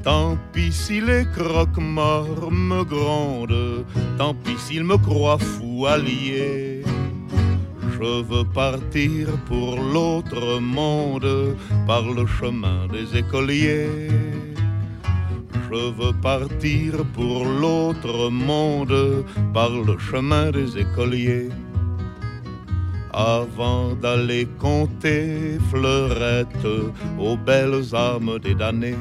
Tant pis si les croque-morts me grondent, tant pis s'ils me croient fou allié. Je veux partir pour l'autre monde, par le chemin des écoliers. Je veux partir pour l'autre monde, par le chemin des écoliers. Avant d'aller compter fleurettes aux belles âmes des damnés,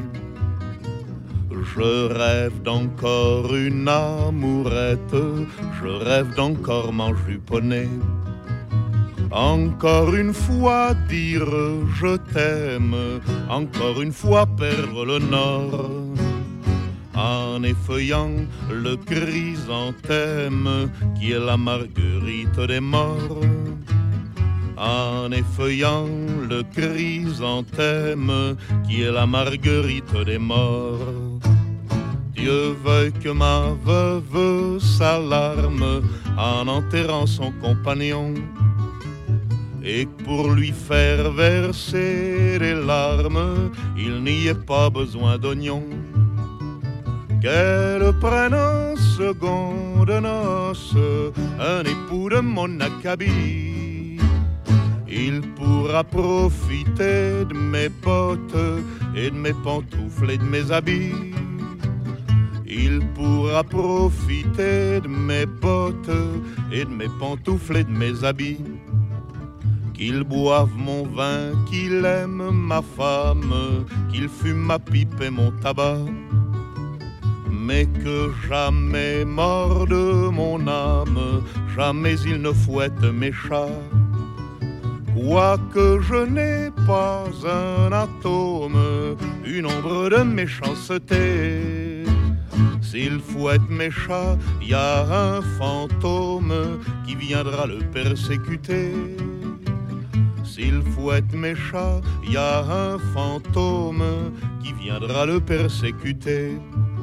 je rêve d'encore une amourette, je rêve d'encore m'enjuponner. Encore une fois dire je t'aime, encore une fois perdre le nord. En effeuillant le chrysanthème qui est la marguerite des morts. En effeuillant le chrysanthème qui est la marguerite des morts. Dieu veuille que ma veuve s'alarme en enterrant son compagnon, et que pour lui faire verser des larmes, il n'y ait pas besoin d'oignons. Qu'elle prenne en seconde noce un époux de mon acabit. Il pourra profiter de mes bottes et de mes pantoufles et de mes habits. Il pourra profiter de mes bottes et de mes pantoufles et de mes habits. Qu'il boive mon vin, qu'il aime ma femme, qu'il fume ma pipe et mon tabac, mais que jamais morde mon âme, jamais il ne fouette mes chats. Quoique je n'ai pas un atome, une ombre de méchanceté, s'il fouette mes chats, y a un fantôme qui viendra le persécuter. S'il fouette mes chats, y a un fantôme qui viendra le persécuter.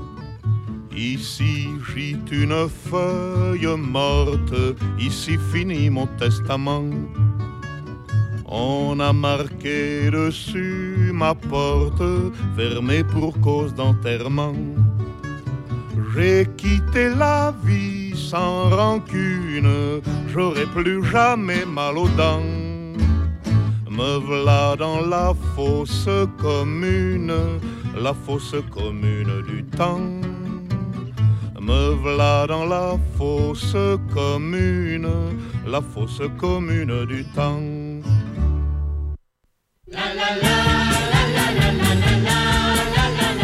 Ici gîte une feuille morte, ici finit mon testament. On a marqué dessus ma porte, fermée pour cause d'enterrement. J'ai quitté la vie sans rancune, j'aurai plus jamais mal aux dents. Me v'là dans la fosse commune du temps. Me v'là dans la fosse commune du temps. La la la la la la la la la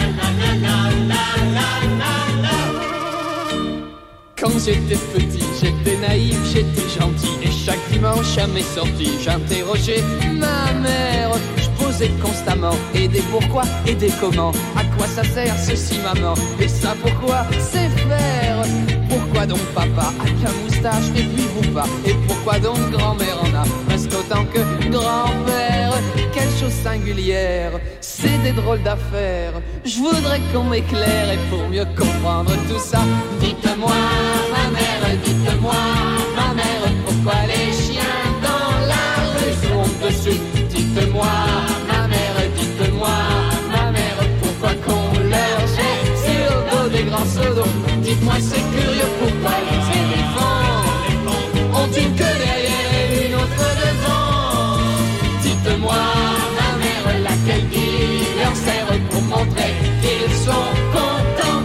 la la la. Quand j'étais petit, j'étais naïf, j'étais gentil, et chaque dimanche à mes sorties, j'interrogeais ma mère. Je posais constamment, et des pourquoi, et des comment. À quoi ça sert ceci maman, et ça pourquoi c'est faire. Pourquoi donc papa a qu'un moustache et puis vous pas, et pourquoi donc grand-mère en a presque autant que grand-père. Quelle chose singulière, c'est des drôles d'affaires. Je voudrais qu'on m'éclaire, et pour mieux comprendre tout ça, dites-moi ma mère, dites-moi ma mère, pourquoi les chiens dans la rue sont dessus. Dites-moi ma mère, dites-moi ma mère, pourquoi qu'on leur jette sur le dos des grands seaux d'eau. Dites-moi c'est curieux, pourquoi les éléphants ont une queue derrière et une autre devant. Dites-moi ma mère, laquelle qui leur sert pour montrer qu'ils sont contents.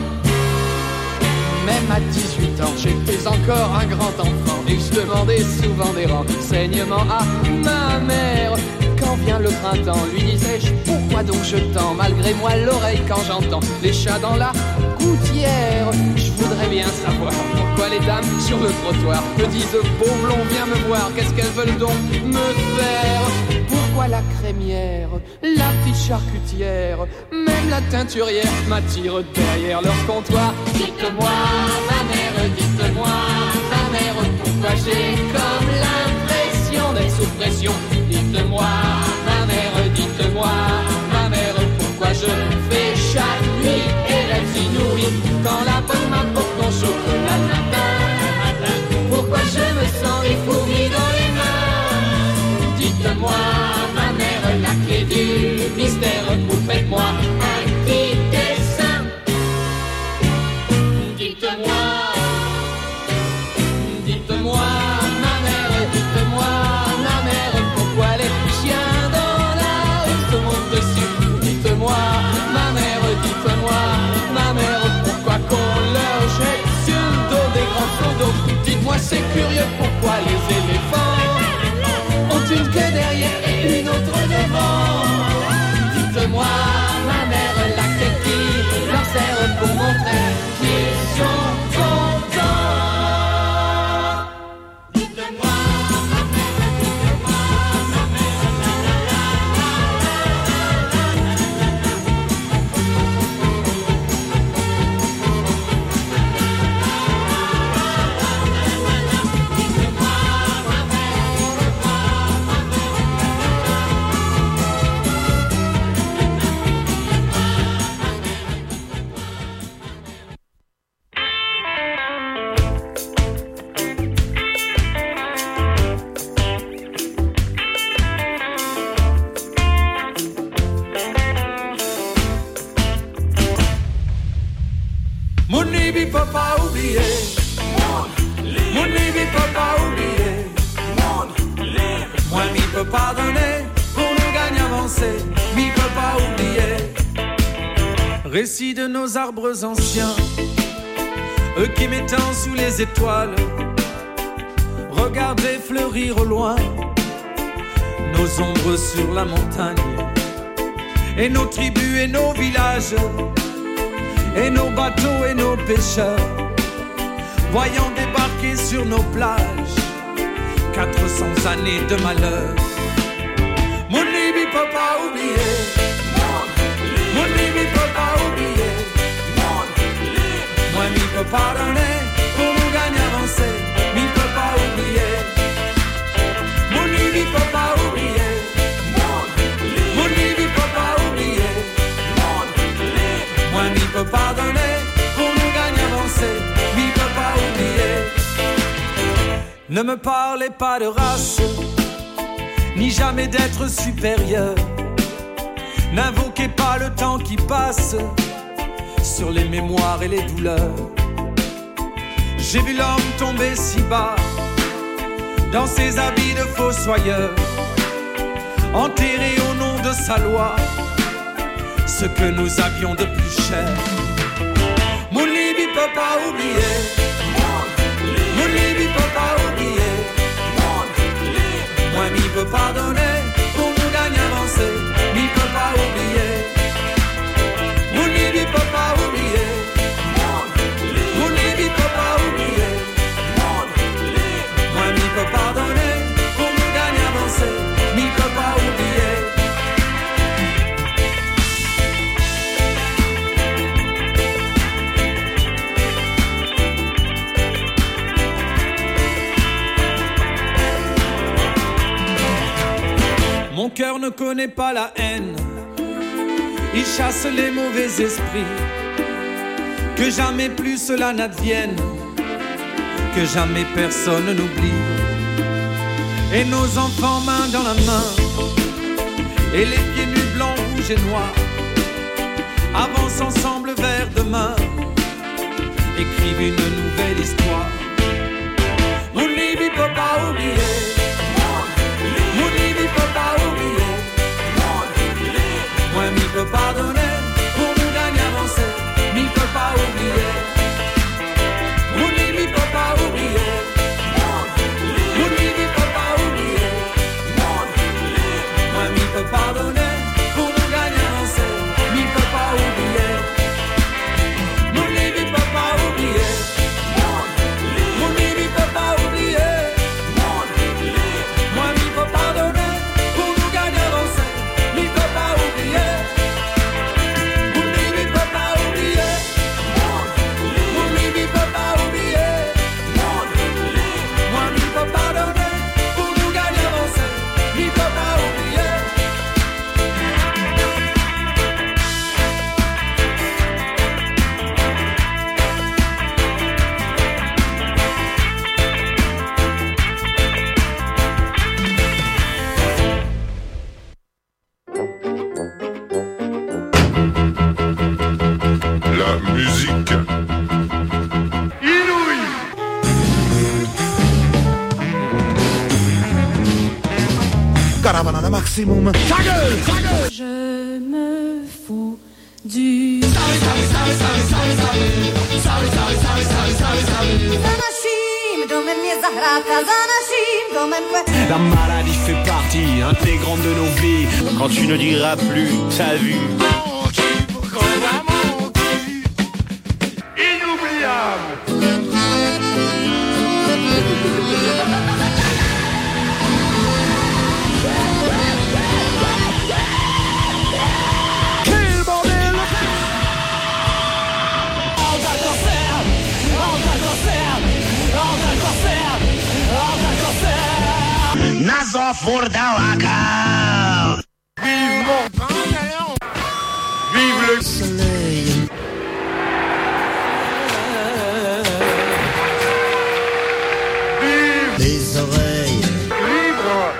Même à 18 ans, j'étais encore un grand enfant, et je demandais souvent des renseignements à ma mère. Quand vient le printemps, lui disais-je, pourquoi donc je tends malgré moi l'oreille quand j'entends les chats dans la gouttière. Je voudrais bien savoir pourquoi les dames sur le trottoir me disent beau blond, viens me voir, qu'est-ce qu'elles veulent donc me faire. Pourquoi la crémière, la petite charcutière, même la teinturière m'attire derrière leur comptoir. Dites-moi ma mère, dites-moi ma mère, pourquoi j'ai comme l'impression d'être sous pression. Dites-moi ma mère, dites-moi ma mère, pourquoi je fais chaque nuit et rêve inouïe quand la pomme m'apporte mon chocolat le matin. Pourquoi je me sens des fourmis dans les mains. Dites-moi ma mère, la clé du mystère, vous faites-moi un petit dessin. Dieu, pourquoi les éléphants ont une queue derrière et une autre devant? Dites-moi, ma mère, laquelle qui leur sert pour montrer qu'ils sont contents? Dites-moi, ma mère, dites-moi, ma mère, la la la Récit de nos arbres anciens, eux qui m'étendent sous les étoiles, regardez fleurir au loin nos ombres sur la montagne, et nos tribus et nos villages, et nos bateaux et nos pêcheurs, voyant débarquer sur nos plages 400 années de malheur. Mon Libye peut pas oublier, mon Libye peut pas oublier, moi m'y peut pardonner pour nous gagner avancer, m'y peut pas oublier, mon Libye peut pas oublier, mon Libye peut pas oublier, moi m'y peut pardonner pour nous gagner avancer, m'y peut pas oublier. Ne me parlez pas de race, ni jamais d'être supérieur. N'invoquez pas le temps qui passe sur les mémoires et les douleurs. J'ai vu l'homme tomber si bas dans ses habits de fossoyeur, enterré au nom de sa loi ce que nous avions de plus cher. Mon Libye peut pas oublier, mon Libye peut pas oublier, moi m'y peut pardonner pour nous gagner avancer, m'y peut pas oublier, mon Libye peut pas oublier, mon Libye peut pas oublier, moi m'y peut pardonner pour nous gagner avancer, m'y peut pas oublier. Mon cœur ne connaît pas la haine, il chasse les mauvais esprits. Que jamais plus cela n'advienne, que jamais personne n'oublie. Et nos enfants main dans la main, et les pieds nus blancs, rouges et noirs, avancent ensemble vers demain, écrivent une nouvelle histoire. Mon Libye peut pas oublier, mon Libye peut pas oublier, moi m'y peut pardonner pour nous gagner avancer, m'y peut pas oublier, mon Libye peut pas oublier, mon Libye peut pas oublier, moi m'y peut pardonner pour nous gagner avancer, m'y peut pas oublier, mon Libye peut pas oublier, mon Libye peut pas oublier, moi m'y peut pardonner pour nous gagner avancer, m'y peut pas oublier. La musique inouïe. Caravana maximum. Ta gueule, ta gueule. Je me fous du Za naszymi domem nie zahrata, La maladie fait partie intégrante de nos vies. Quand tu ne diras plus ta vue. Nazo Furdawaka. Vive mon pantalon. Vive le soleil. Vive les oreilles. Libre.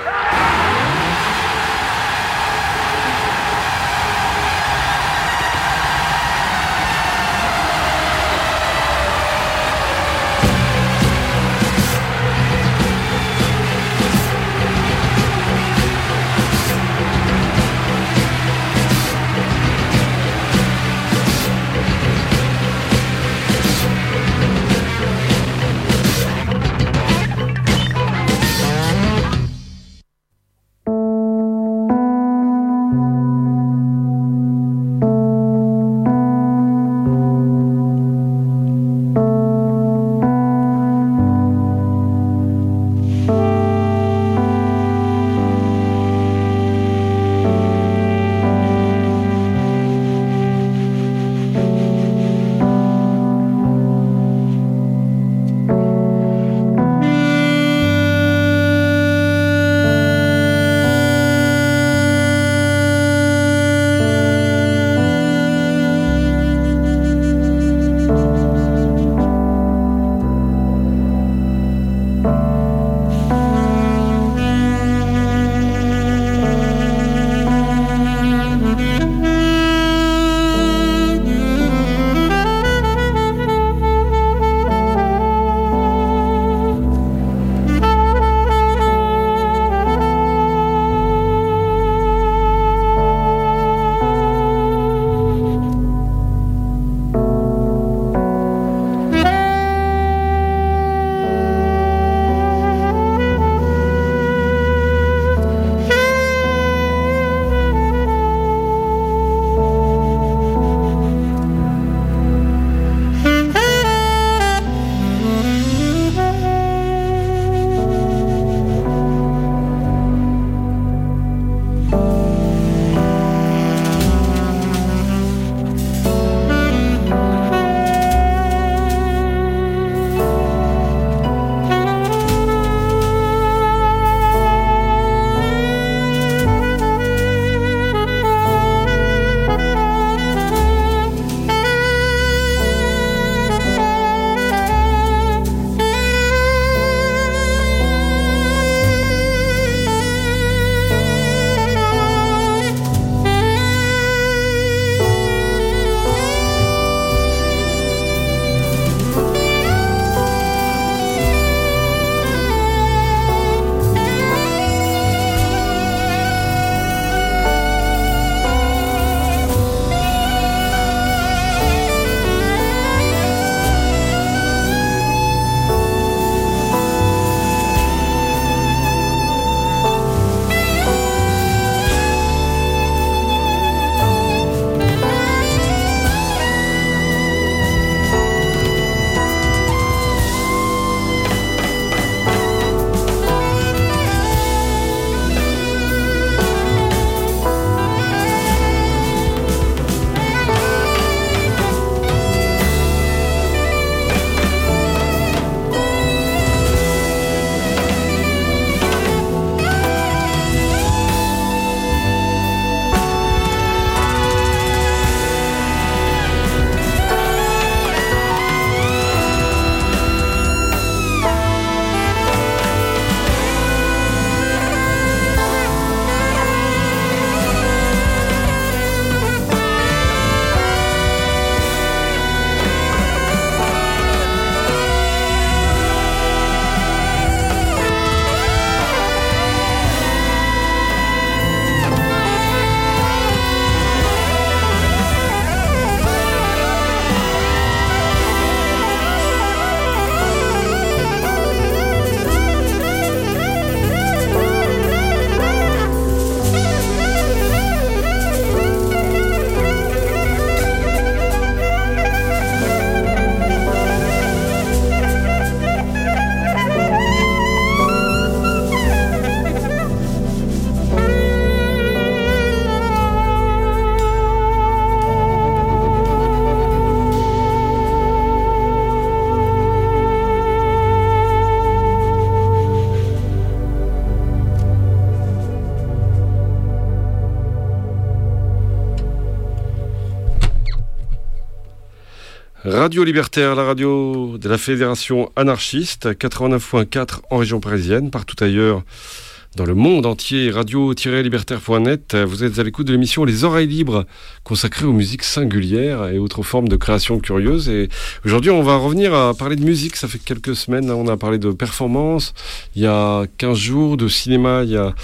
Radio Libertaire, la radio de la Fédération anarchiste, 89.4 en région parisienne, partout ailleurs dans le monde entier, radio-libertaire.net. Vous êtes à l'écoute de l'émission Les Oreilles Libres, consacrée aux musiques singulières et autres formes de création curieuse. Et aujourd'hui, on va revenir à parler de musique. Ça fait quelques semaines, on a parlé de performance. Il y a 15 jours, de cinéma, il y a...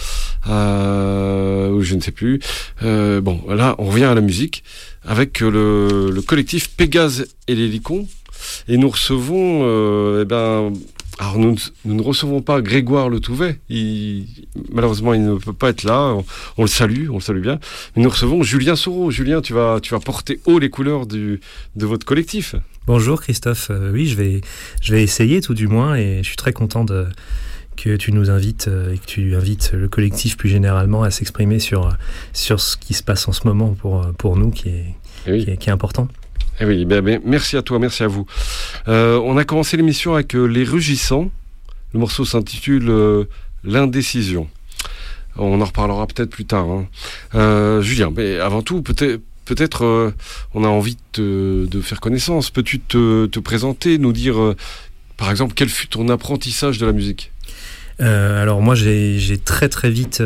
je ne sais plus. Bon, là, on revient à la musique avec le collectif Pégase et les Licons. Et nous recevons... Alors nous ne recevons pas Grégoire Le Touvet, malheureusement il ne peut pas être là, on le salue bien, mais nous recevons Julien Soro. Julien, tu vas porter haut les couleurs de votre collectif. Bonjour Christophe, oui je vais essayer tout du moins, et je suis très content que tu nous invites et que tu invites le collectif plus généralement à s'exprimer sur ce qui se passe en ce moment pour nous qui est important. Eh oui, merci à toi, merci à vous. On a commencé l'émission avec Les Rugissants. Le morceau s'intitule L'Indécision. On en reparlera peut-être plus tard. Julien, mais avant tout, peut-être on a envie de faire connaissance. Peux-tu te présenter, nous dire, par exemple, quel fut ton apprentissage de la musique ? Alors moi, j'ai très très vite...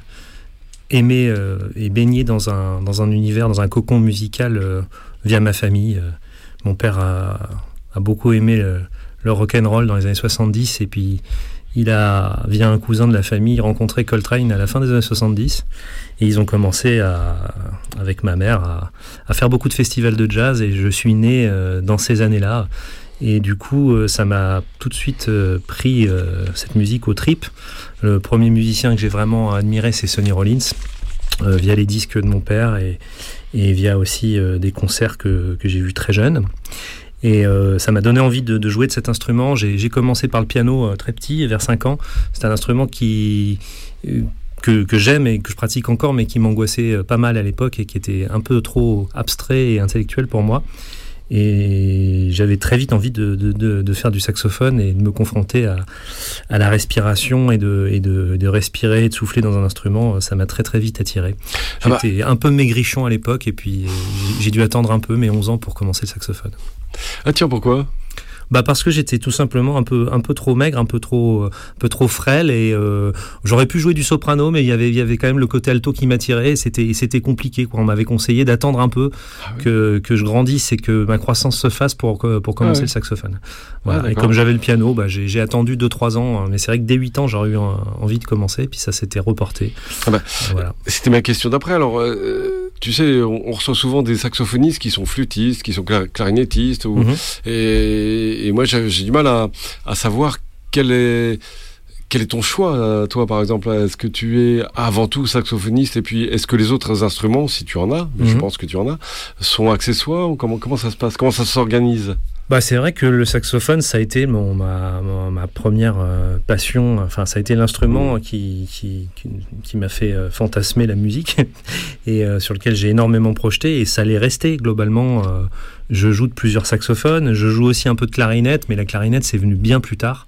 aimé et baigné dans un univers, dans un cocon musical via ma famille. Mon père a beaucoup aimé le rock'n'roll dans les années 70, et puis il a, via un cousin de la famille, rencontré Coltrane à la fin des années 70, et ils ont commencé avec ma mère à faire beaucoup de festivals de jazz, et je suis né dans ces années-là. Et du coup, ça m'a tout de suite pris cette musique aux tripes. Le premier musicien que j'ai vraiment admiré, c'est Sonny Rollins, via les disques de mon père et via aussi des concerts que j'ai vus très jeune. Et ça m'a donné envie de jouer de cet instrument. J'ai commencé par le piano très petit, vers 5 ans. C'est un instrument que j'aime et que je pratique encore, mais qui m'angoissait pas mal à l'époque et qui était un peu trop abstrait et intellectuel pour moi. Et j'avais très vite envie de faire du saxophone et de me confronter à la respiration et de respirer et de souffler dans un instrument. Ça m'a très très vite attiré. J'étais un peu maigrichon à l'époque, et puis j'ai dû attendre un peu mes 11 ans pour commencer le saxophone. Ah tiens, pourquoi ? Parce que j'étais tout simplement un peu trop maigre, un peu trop frêle, et j'aurais pu jouer du soprano, mais il y avait quand même le côté alto qui m'attirait, et c'était compliqué, quoi. On m'avait conseillé d'attendre un peu que je grandisse et que ma croissance se fasse pour commencer le saxophone. Voilà. Et comme j'avais le piano, j'ai attendu 2-3 ans, mais c'est vrai que dès 8 ans j'aurais eu envie de commencer, puis ça s'était reporté. Voilà. C'était ma question d'après. Alors tu sais, on reçoit souvent des saxophonistes qui sont flûtistes, qui sont clarinettistes, et moi j'ai du mal à savoir quel est ton choix, toi par exemple. Est-ce que tu es avant tout saxophoniste, et puis est-ce que les autres instruments, si tu en as, mais je pense que tu en as, sont accessoires, ou comment ça se passe, comment ça s'organise ? C'est vrai que le saxophone, ça a été ma première passion. Enfin, ça a été l'instrument qui m'a fait fantasmer la musique et sur lequel j'ai énormément projeté, et ça allait rester globalement. Je joue de plusieurs saxophones, je joue aussi un peu de clarinette, mais la clarinette c'est venu bien plus tard.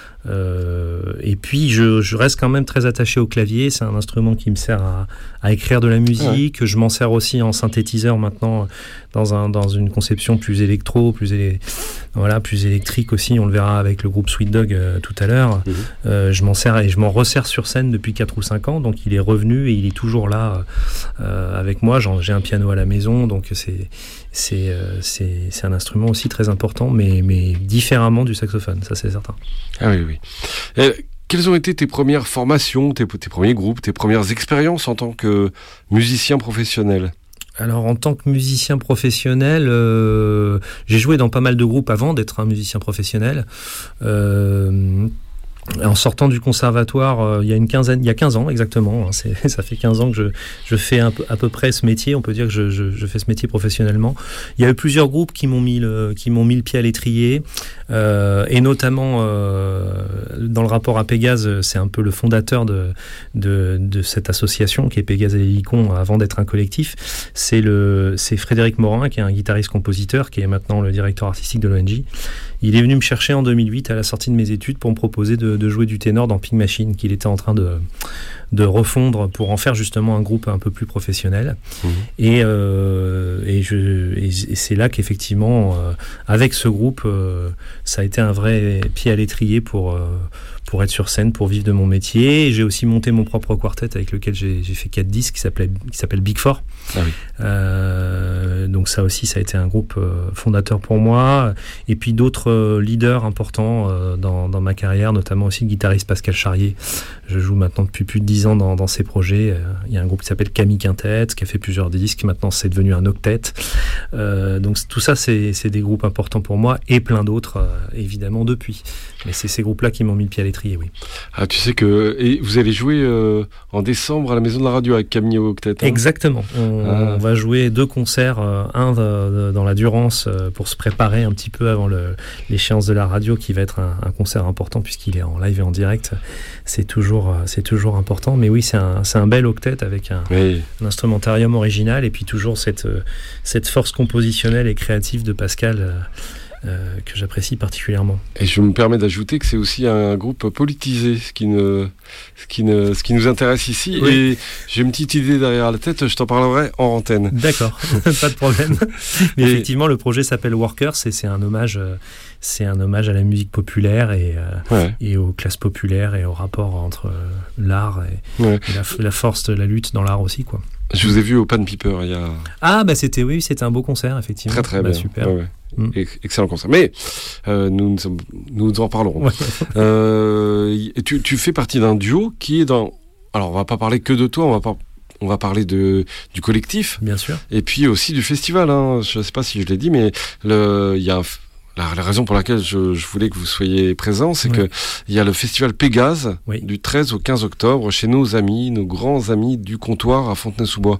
Et puis je reste quand même très attaché au clavier. C'est un instrument qui me sert à écrire de la musique. Je m'en sers aussi en synthétiseur maintenant, dans une conception plus électro, plus électrique aussi. On le verra avec le groupe Sweet Dog tout à l'heure. Je m'en sers et je m'en resserre sur scène depuis 4 ou 5 ans, donc il est revenu et il est toujours là avec moi. J'ai un piano à la maison, donc c'est un instrument aussi très important, mais différemment du saxophone, ça c'est certain. Ah oui. Quelles ont été tes premières formations, tes premiers groupes, tes premières expériences en tant que musicien professionnel ? Alors en tant que musicien professionnel, j'ai joué dans pas mal de groupes avant d'être un musicien professionnel. En sortant du conservatoire, il y a 15 ans exactement, ça fait 15 ans que je fais à peu près ce métier. On peut dire que je fais ce métier professionnellement. Il y a eu plusieurs groupes qui m'ont mis le pied à l'étrier, et notamment dans le rapport à Pégase, c'est un peu le fondateur de cette association qui est Pégase et les Licons avant d'être un collectif. C'est Frédéric Morin, qui est un guitariste-compositeur, qui est maintenant le directeur artistique de l'ONG. Il est venu me chercher en 2008 à la sortie de mes études pour me proposer de de jouer du ténor dans Pink Machine, qu'il était en train de refondre pour en faire justement un groupe un peu plus professionnel. Et c'est là qu'effectivement, avec ce groupe, ça a été un vrai pied à l'étrier pour être sur scène, pour vivre de mon métier. Et j'ai aussi monté mon propre quartet avec lequel j'ai fait 4 disques qui s'appelle Big Four. Ah oui. Donc ça aussi, ça a été un groupe fondateur pour moi. Et puis d'autres leaders importants dans ma carrière, notamment aussi le guitariste Pascal Charrier. Je joue maintenant depuis plus de 10 ans dans ses projets. Il y a un groupe qui s'appelle Camille Quintet, qui a fait plusieurs disques. Maintenant, c'est devenu un octet. Donc tout ça, c'est des groupes importants pour moi et plein d'autres, évidemment, depuis. Mais c'est ces groupes-là qui m'ont mis le pied à l'étrier, oui. Ah, tu sais que vous allez jouer en décembre à la Maison de la Radio avec Camille Octet. Hein. Exactement. On va jouer 2 concerts, un dans la Durance pour se préparer un petit peu avant l'échéance de la radio, qui va être un concert important puisqu'il est en live et en direct. C'est toujours important. Mais oui, c'est un bel octet avec un instrumentarium original et puis toujours cette force compositionnelle et créative de Pascal que j'apprécie particulièrement. Et je me permets d'ajouter que c'est aussi un groupe politisé, ce qui nous intéresse ici. Oui. Et j'ai une petite idée derrière la tête, je t'en parlerai en antenne. D'accord, pas de problème. Mais effectivement, le projet s'appelle Workers et c'est un hommage à la musique populaire et aux classes populaires et au rapport entre l'art et la force de la lutte dans l'art aussi, quoi. Je vous ai vu au Pan Piper il y a... Ah, bah c'était un beau concert, effectivement. Très très bien. Super. Ouais. Excellent concert. Mais nous en parlerons. Ouais. Tu fais partie d'un duo qui est dans... Alors, on va pas parler que de toi, on va parler du collectif. Bien sûr. Et puis aussi du festival. Hein. Je ne sais pas si je l'ai dit, mais il y a la raison pour laquelle je voulais que vous soyez présents, c'est que il y a le festival Pégase du 13 au 15 octobre chez nos grands amis du comptoir à Fontenay-sous-Bois.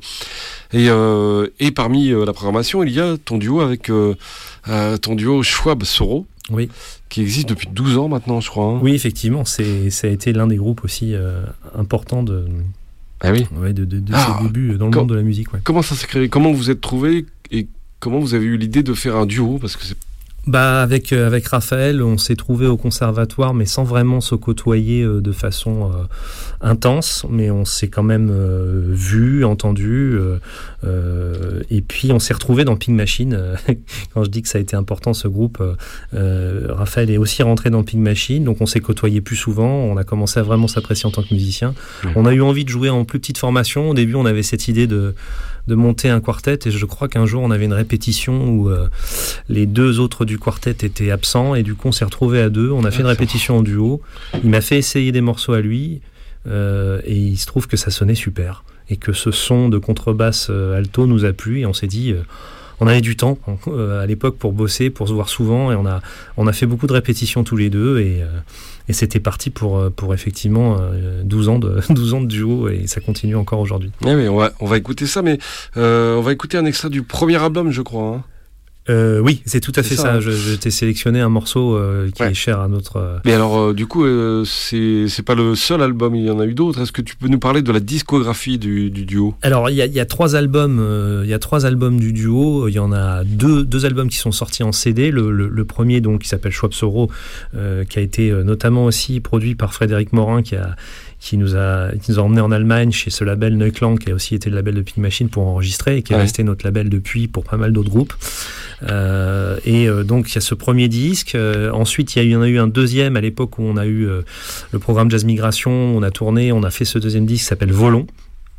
Et parmi la programmation, il y a ton duo avec ton duo Schwab-Soro. Oui. Qui existe depuis 12 ans maintenant, je crois. Hein. Oui, effectivement, ça a été l'un des groupes aussi importants de ses débuts dans le monde de la musique. Ouais. Comment ça s'est créé ? Comment vous êtes trouvés et comment vous avez eu l'idée de faire un duo ? Parce que c'est... Avec Raphaël, on s'est trouvé au conservatoire, mais sans vraiment se côtoyer de façon intense, mais on s'est quand même vu, entendu, et puis on s'est retrouvé dans Pink Machine. Quand je dis que ça a été important, ce groupe, Raphaël est aussi rentré dans Pink Machine, donc on s'est côtoyé plus souvent, on a commencé à vraiment s'apprécier en tant que musicien. On a eu envie de jouer en plus petite formation. Au début, on avait cette idée de monter un quartet, et je crois qu'un jour on avait une répétition où les 2 autres du quartet étaient absents, et du coup on s'est retrouvés à 2, on a fait une répétition en duo, il m'a fait essayer des morceaux à lui, et il se trouve que ça sonnait super, et que ce son de contrebasse alto nous a plu, et on s'est dit... on avait du temps à l'époque pour bosser, pour se voir souvent, et on a fait beaucoup de répétitions tous les deux, et c'était parti pour effectivement 12 ans de duo, et ça continue encore aujourd'hui. Oui, on va écouter ça, mais on va écouter un extrait du premier album, je crois. Hein. Oui, c'est tout à fait ça. Je t'ai sélectionné un morceau qui est cher à notre... Mais alors, du coup, c'est pas le seul album, il y en a eu d'autres. Est-ce que tu peux nous parler de la discographie du duo ? Alors, il y a 3 albums. Il y a 3 albums du duo. Il y en a 2 albums qui sont sortis en CD. Le premier, donc, qui s'appelle Schwab-Soro, qui a été notamment aussi produit par Frédéric Morin, qui nous a emmenés en Allemagne chez ce label Neuklang, qui a aussi été le label de Pink Machine pour enregistrer, et qui est resté notre label depuis pour pas mal d'autres groupes. Donc il y a ce premier disque. Ensuite il y en a eu un deuxième à l'époque où on a eu le programme Jazz Migration. On a tourné, on a fait ce deuxième disque qui s'appelle Volons.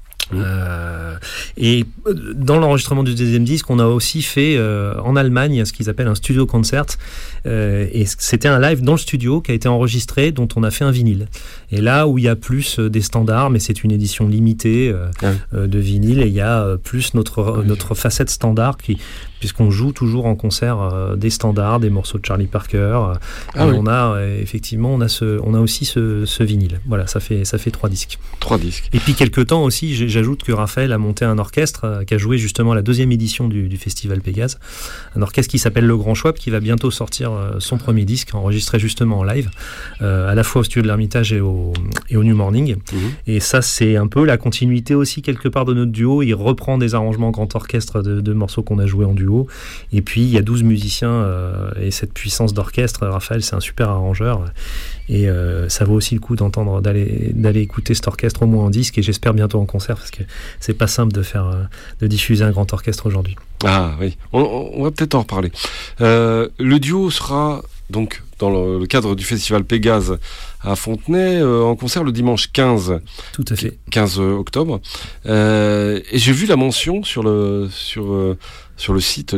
Et dans l'enregistrement du deuxième disque, on a aussi fait en Allemagne ce qu'ils appellent un studio concert, et c'était un live dans le studio qui a été enregistré, dont on a fait un vinyle. Et là où il y a plus des standards, mais c'est une édition limitée de vinyle, et il y a plus notre facette standard puisqu'on joue toujours en concert des standards, des morceaux de Charlie Parker. On a effectivement on a aussi ce vinyle. Voilà, ça fait 3 disques. 3 disques. Et puis quelque temps aussi, j'ajoute que Raphaël a monté un orchestre qui a joué justement à la 2e édition du Festival Pégase, un orchestre qui s'appelle Le Grand Schwab, qui va bientôt sortir son premier disque, enregistré justement en live, à la fois au studio de l'Ermitage et au New Morning. Et ça, c'est un peu la continuité aussi quelque part de notre duo. Il reprend des arrangements grand orchestre de morceaux qu'on a joués en duo. Et puis il y a 12 musiciens et cette puissance d'orchestre. Raphaël, c'est un super arrangeur. Et ça vaut aussi le coup d'aller écouter cet orchestre au moins en disque, et j'espère bientôt en concert, parce que c'est pas simple de diffuser un grand orchestre aujourd'hui. Ah oui, on va peut-être en reparler. Le duo sera donc dans le cadre du festival Pégase à Fontenay en concert le dimanche 15. Tout à fait. 15 octobre. Et j'ai vu la mention sur le site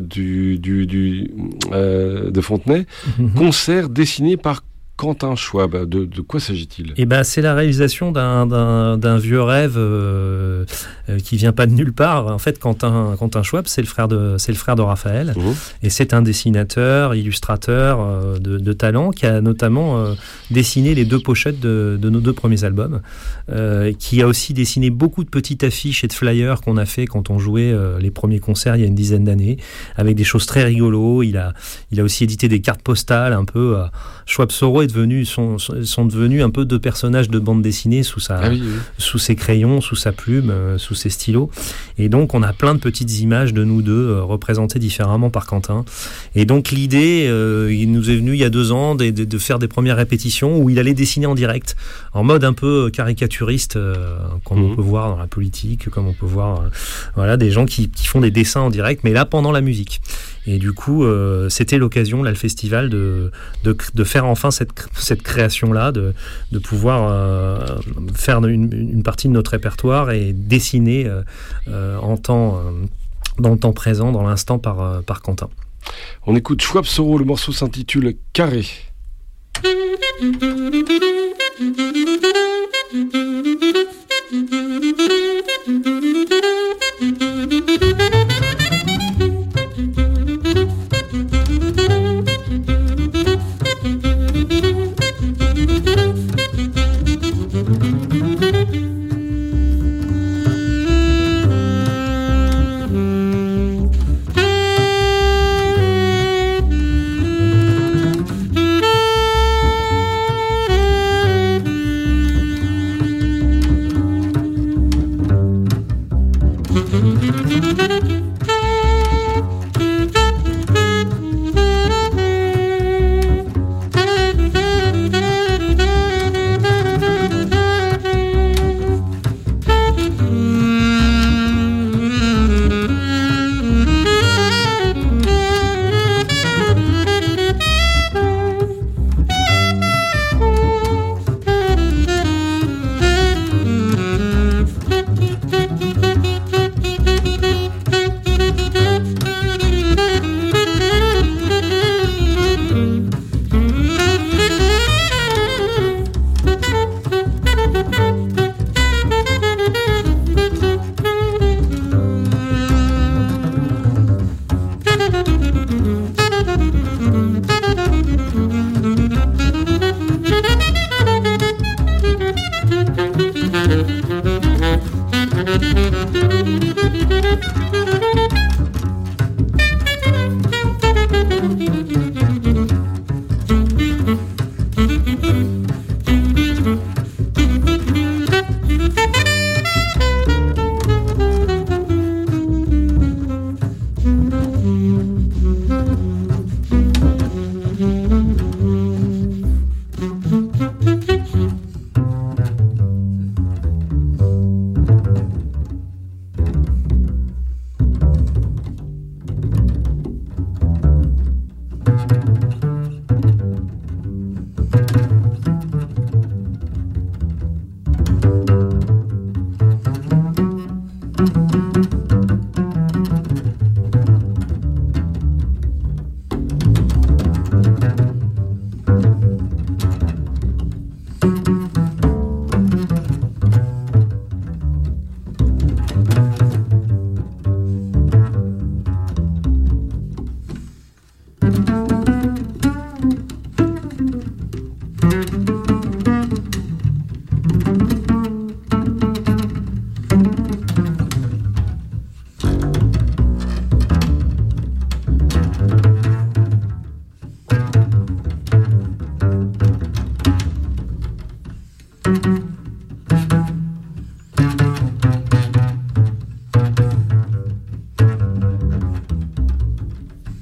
de Fontenay, concert dessiné par Quentin Schwab. De quoi s'agit-il ? Eh ben, c'est la réalisation d'un vieux rêve qui vient pas de nulle part. En fait, Quentin Schwab, c'est le frère de Raphaël, et c'est un dessinateur, illustrateur de talent, qui a notamment dessiné les 2 pochettes de nos 2 premiers albums, qui a aussi dessiné beaucoup de petites affiches et de flyers qu'on a fait quand on jouait les premiers concerts il y a une dizaine d'années, avec des choses très rigolos. Il a aussi édité des cartes postales un peu. Schwab Soro sont devenus un peu 2 personnages de bande dessinée sous ses crayons, sous sa plume, sous ses stylos. Et donc on a plein de petites images de nous 2 représentées différemment par Quentin. Et donc l'idée, il nous est venu il y a 2 ans de faire des premières répétitions où il allait dessiner en direct, en mode un peu caricaturiste, comme on peut voir dans la politique, comme on peut voir des gens qui font des dessins en direct, mais là pendant la musique. Et du coup, c'était l'occasion, là, le festival, de faire enfin cette création-là, de pouvoir faire une partie de notre répertoire et dessiner dans le temps présent, dans l'instant, par Quentin. On écoute Schwab Soro, le morceau s'intitule Carré.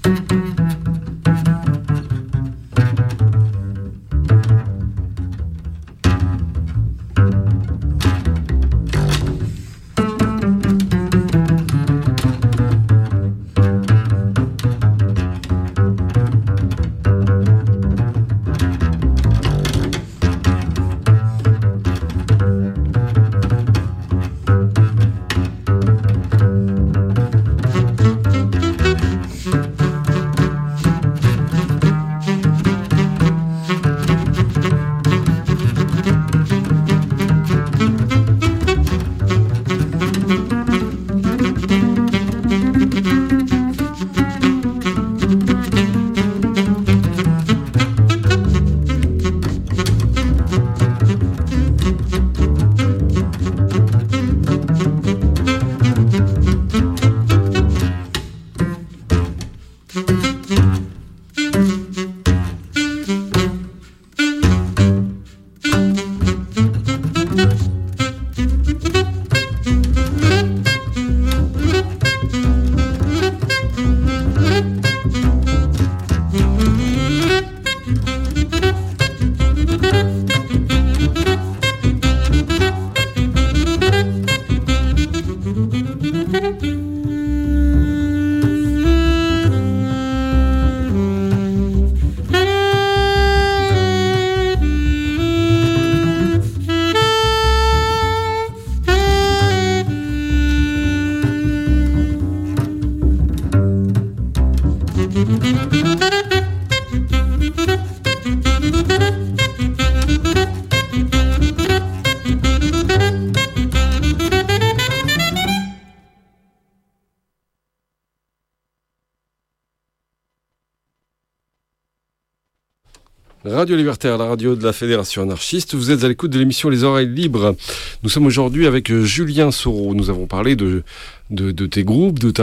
Radio Libertaire, la radio de la Fédération anarchiste. Vous êtes à l'écoute de l'émission Les Oreilles Libres. Nous sommes aujourd'hui avec Julien Soro. Nous avons parlé de tes groupes, de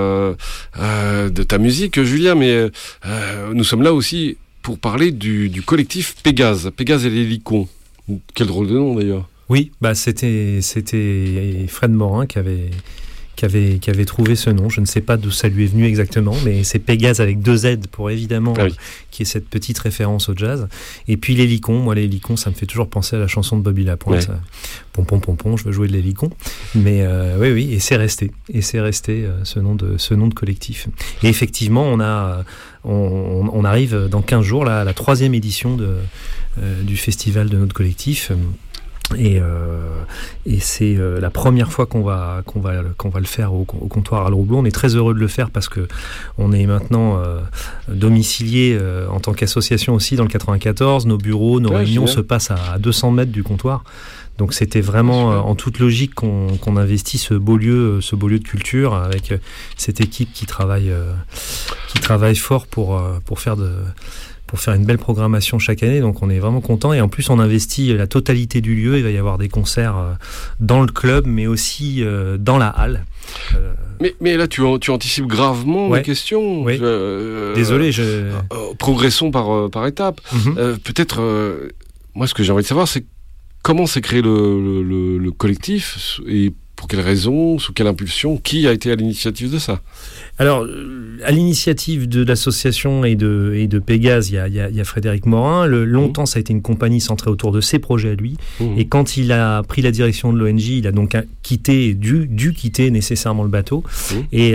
ta musique, Julien, mais nous sommes là aussi pour parler du collectif Pégase. Pégase et les Licons. Quel drôle de nom d'ailleurs. Oui, c'était Fred Morin qui avait trouvé ce nom. Je ne sais pas d'où ça lui est venu exactement, mais c'est Pégase avec 2 Z pour évidemment qui est cette petite référence au jazz. Et puis les Licons, moi les Licons, ça me fait toujours penser à la chanson de Bobby Lapointe. Pompon, pompon, je veux jouer de les Licons. Mais oui, et c'est resté. Et c'est resté ce nom de collectif. Et effectivement, on arrive dans 15 jours là, à la 3e édition du festival de notre collectif. Et c'est la première fois qu'on va le faire au comptoir Alro-Bleu. On est très heureux de le faire parce que on est maintenant domicilié en tant qu'association aussi dans le 94. Nos bureaux, nos réunions se passent à 200 mètres du comptoir. Donc c'était vraiment en toute logique qu'on investit ce beau lieu de culture avec cette équipe qui travaille fort pour faire une belle programmation chaque année, donc on est vraiment content. Et en plus on investit la totalité du lieu. Il va y avoir des concerts dans le club mais aussi dans la halle. Mais là tu anticipes gravement la question. Oui. Désolé, progressons par étapes. Peut-être moi ce que j'ai envie de savoir c'est comment s'est créé le collectif et pour quelles raisons, sous quelle impulsion, qui a été à l'initiative de ça? Alors, à l'initiative de l'association et de Pégase, il y a Frédéric Morin. Longtemps, ça a été une compagnie centrée autour de ses projets à lui. Et quand il a pris la direction de l'ONG, il a donc dû quitter nécessairement le bateau. Et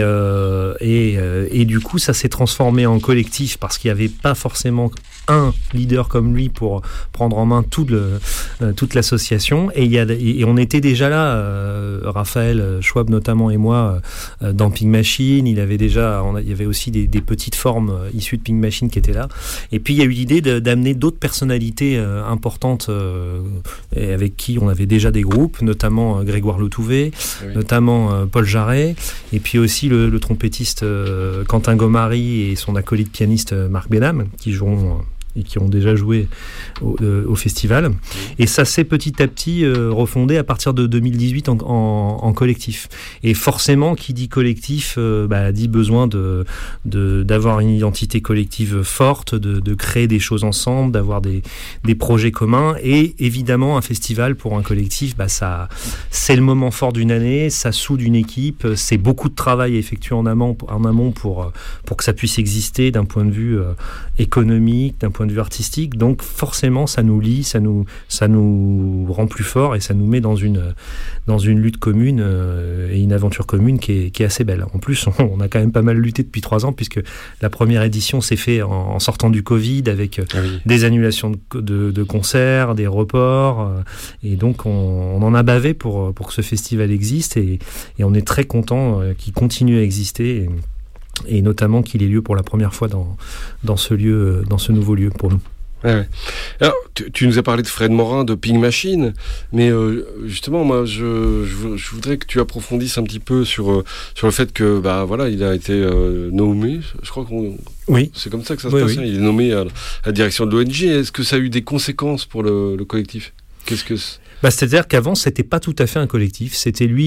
du coup, ça s'est transformé en collectif parce qu'il n'y avait pas forcément un leader comme lui pour prendre en main toute l'association. Et on était déjà là, Raphaël Schwab notamment et moi, dans Pink Machine. Il y avait aussi des petites formes issues de Pink Machine qui étaient là. Et puis il y a eu l'idée d'amener d'autres personnalités importantes et avec qui on avait déjà des groupes, notamment Grégoire Letouvé, notamment Paul Jarret, et puis aussi le trompettiste Quentin Gomari et son acolyte pianiste Marc Benham, qui joueront et qui ont déjà joué au festival. Et ça s'est petit à petit refondé à partir de 2018 en collectif. Et forcément, qui dit collectif dit besoin d'avoir une identité collective forte, de créer des choses ensemble, d'avoir des projets communs. Et évidemment, un festival pour un collectif, ça, c'est le moment fort d'une année, ça soude une équipe, c'est beaucoup de travail effectué en amont pour que ça puisse exister d'un point de vue économique, d'un point de vue artistique. Donc forcément, ça nous lie, ça nous rend plus forts et ça nous met dans une lutte commune et une aventure commune qui est assez belle. En plus, on a quand même pas mal lutté depuis 3 ans puisque la première édition s'est faite en sortant du Covid avec des annulations de concerts, des reports, et donc on en a bavé pour que ce festival existe et on est très content qu'il continue à exister et notamment qu'il ait lieu pour la première fois dans ce nouveau lieu pour nous. Ouais. Alors, tu nous as parlé de Fred Morin, de Pink Machine, mais justement, moi, je voudrais que tu approfondisses un petit peu sur le fait que, il a été nommé. Je crois c'est comme ça que ça se passe. Oui. Il est nommé à la direction de l'ONG. Est-ce que ça a eu des conséquences pour le collectif ? Qu'est-ce que c'est-à-dire qu'avant, c'était pas tout à fait un collectif. C'était lui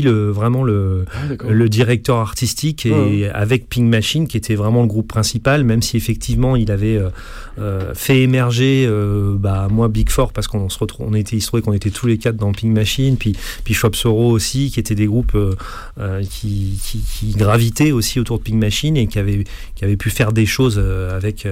le directeur artistique et avec Pink Machine, qui était vraiment le groupe principal, même si effectivement il avait fait émerger moi Big Four parce il se trouvait qu'on était tous les 4 dans Pink Machine, puis Schwab Soro aussi, qui étaient des groupes qui gravitaient aussi autour de Pink Machine et qui avaient pu faire des choses avec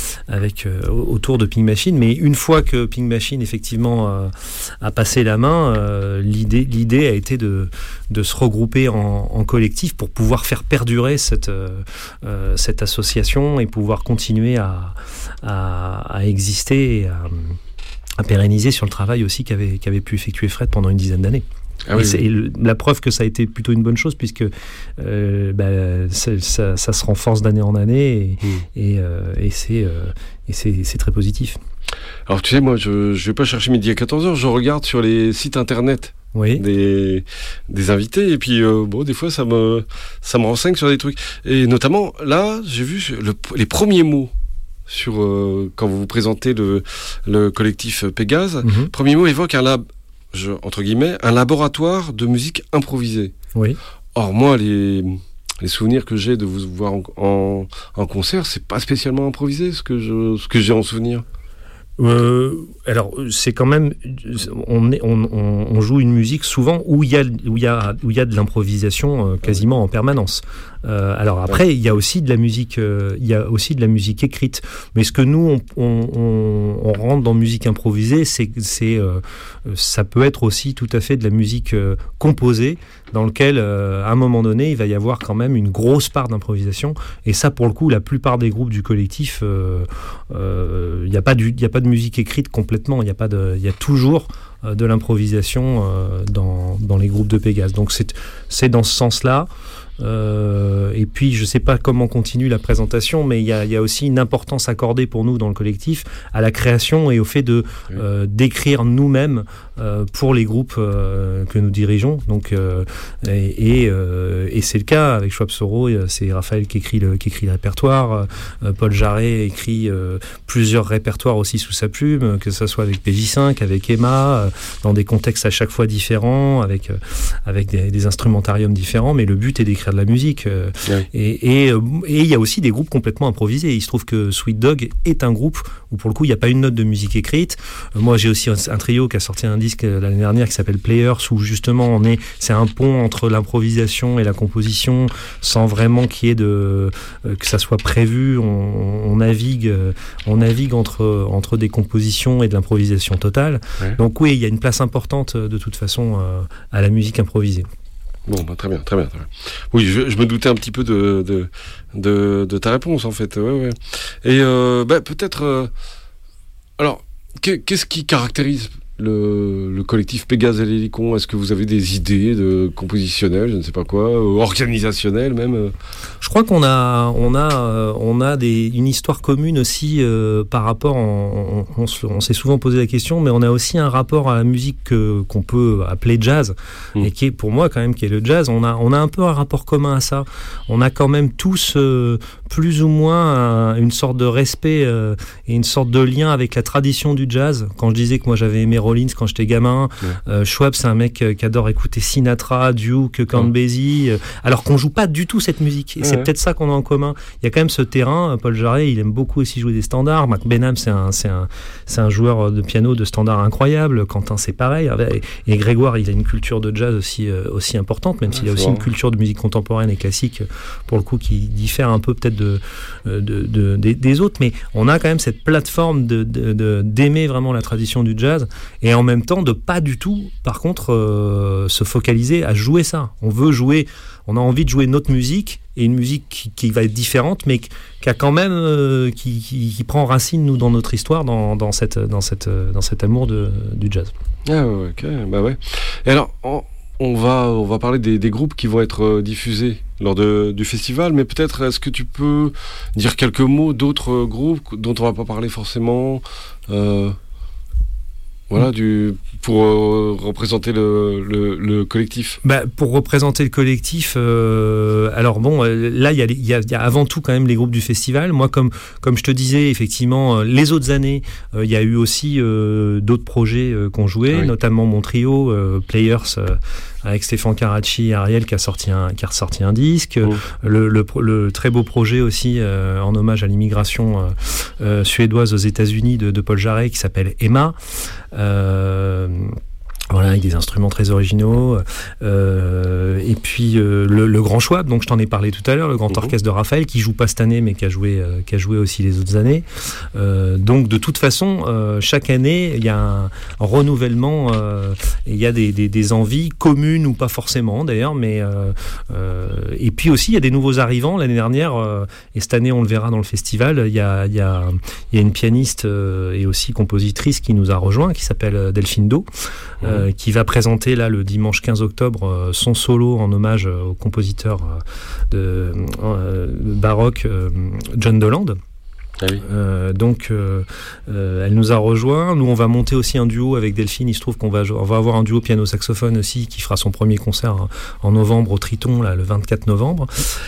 autour de Pink Machine. Mais une fois que Pink Machine effectivement a passé la main, l'idée a été de se regrouper en collectif pour pouvoir faire perdurer cette association et pouvoir continuer à exister et à pérenniser sur le travail aussi qu'avait pu effectuer Fred pendant une dizaine d'années. Et la preuve que ça a été plutôt une bonne chose puisque ça se renforce d'année en année et c'est très positif. Alors tu sais, moi je vais pas chercher midi à 14h, je regarde sur les sites internet des invités et puis des fois ça me renseigne sur des trucs. Et notamment là, j'ai vu les premiers mots sur quand vous présentez le collectif Pégase. Premier mot évoque entre guillemets un laboratoire de musique improvisée. Oui. Or moi les souvenirs que j'ai de vous voir en concert, c'est pas spécialement improvisé ce que j'ai en souvenir. Alors c'est quand même on joue une musique souvent où il y a de l'improvisation quasiment en permanence. Alors après il y a aussi de la musique écrite, mais ce que nous on rentre dans musique improvisée, ça peut être aussi tout à fait de la musique composée dans lequel à un moment donné il va y avoir quand même une grosse part d'improvisation, et ça pour le coup la plupart des groupes du collectif il n'y a pas de musique écrite complètement, il y a toujours de l'improvisation dans les groupes de Pégase, donc c'est dans ce sens-là. Et puis je sais pas comment continue la présentation, mais il y a aussi une importance accordée pour nous dans le collectif à la création et au fait d'écrire nous-mêmes pour les groupes que nous dirigeons. Donc et c'est le cas avec Schwab Soro, c'est Raphaël qui écrit le répertoire, Paul Jarret écrit plusieurs répertoires aussi sous sa plume, que ce soit avec PJ5, avec Emma, dans des contextes à chaque fois différents, avec des instrumentariums différents, mais le but est d'écrire de la musique. Et il y a aussi des groupes complètement improvisés. Il se trouve que Sweet Dog est un groupe où pour le coup il n'y a pas une note de musique écrite. Moi j'ai aussi un trio qui a sorti un disque l'année dernière qui s'appelle Players, où justement c'est un pont entre l'improvisation et la composition sans vraiment qu'il y ait que ça soit prévu. On navigue entre des compositions et de l'improvisation totale. Ouais. Donc oui, il y a une place importante de toute façon à la musique improvisée. Bon, très bien. Oui, je me doutais un petit peu de ta réponse, en fait. Ouais. Et peut-être... alors, qu'est-ce qui caractérise le collectif Pégase et l'Hélicon, est-ce que vous avez des idées de compositionnelles, je ne sais pas quoi, organisationnelles même Je crois qu'on a une histoire commune aussi par rapport, on s'est souvent posé la question, mais on a aussi un rapport à la musique qu'on peut appeler jazz, et qui est pour moi quand même qui est le jazz. On a un peu un rapport commun à ça. On a quand même tous plus ou moins une sorte de respect et une sorte de lien avec la tradition du jazz. Quand je disais que moi j'avais aimé Rollins quand j'étais gamin, Schwab c'est un mec qui adore écouter Sinatra, Duke, Count Basie, alors qu'on joue pas du tout cette musique. Et c'est peut-être ça qu'on a en commun. Il y a quand même ce terrain. Paul Jarret, il aime beaucoup aussi jouer des standards. Marc Benham, c'est un joueur de piano de standard incroyable. Quentin, c'est pareil. Et Grégoire, il a une culture de jazz aussi importante, même s'il a aussi une culture de musique contemporaine et classique, pour le coup, qui diffère un peu peut-être des autres. Mais on a quand même cette plateforme d'aimer vraiment la tradition du jazz, et en même temps de pas du tout, par contre, se focaliser à jouer ça. On a envie de jouer notre musique, et une musique qui va être différente, mais qui a quand même qui prend racine nous dans notre histoire, dans cet amour du jazz. Ah ouais, ok, bah ouais. Et alors on va parler des groupes qui vont être diffusés lors du festival, mais peut-être est-ce que tu peux dire quelques mots d'autres groupes dont on va pas parler forcément, pour représenter le collectif. Pour représenter le collectif, alors bon, là il y a avant tout quand même les groupes du festival. Moi, comme je te disais, effectivement, les autres années, il y a eu aussi d'autres projets qu'on jouait, notamment mon trio Players, avec Stéphane Caracci et Ariel qui a ressorti un disque. Le très beau projet aussi en hommage à l'immigration suédoise aux États-Unis de Paul Jarret, qui s'appelle Emma. Avec des instruments très originaux, et puis le Grand Schwab, donc je t'en ai parlé tout à l'heure, le Grand Orchestre de Raphaël, qui joue pas cette année mais qui a joué aussi les autres années. Donc de toute façon, chaque année il y a un renouvellement, et il y a des envies communes ou pas forcément d'ailleurs, mais et puis aussi il y a des nouveaux arrivants. L'année dernière et cette année on le verra dans le festival, il y a une pianiste et aussi compositrice qui nous a rejoint, qui s'appelle Delphine Do, qui va présenter là le dimanche 15 octobre son solo en hommage au compositeur baroque John Doland. Ah oui. Donc elle nous a rejoint. Nous on va monter aussi un duo avec Delphine. Il se trouve qu'on va avoir un duo piano-saxophone aussi, qui fera son premier concert en novembre au Triton, là, le 24 novembre.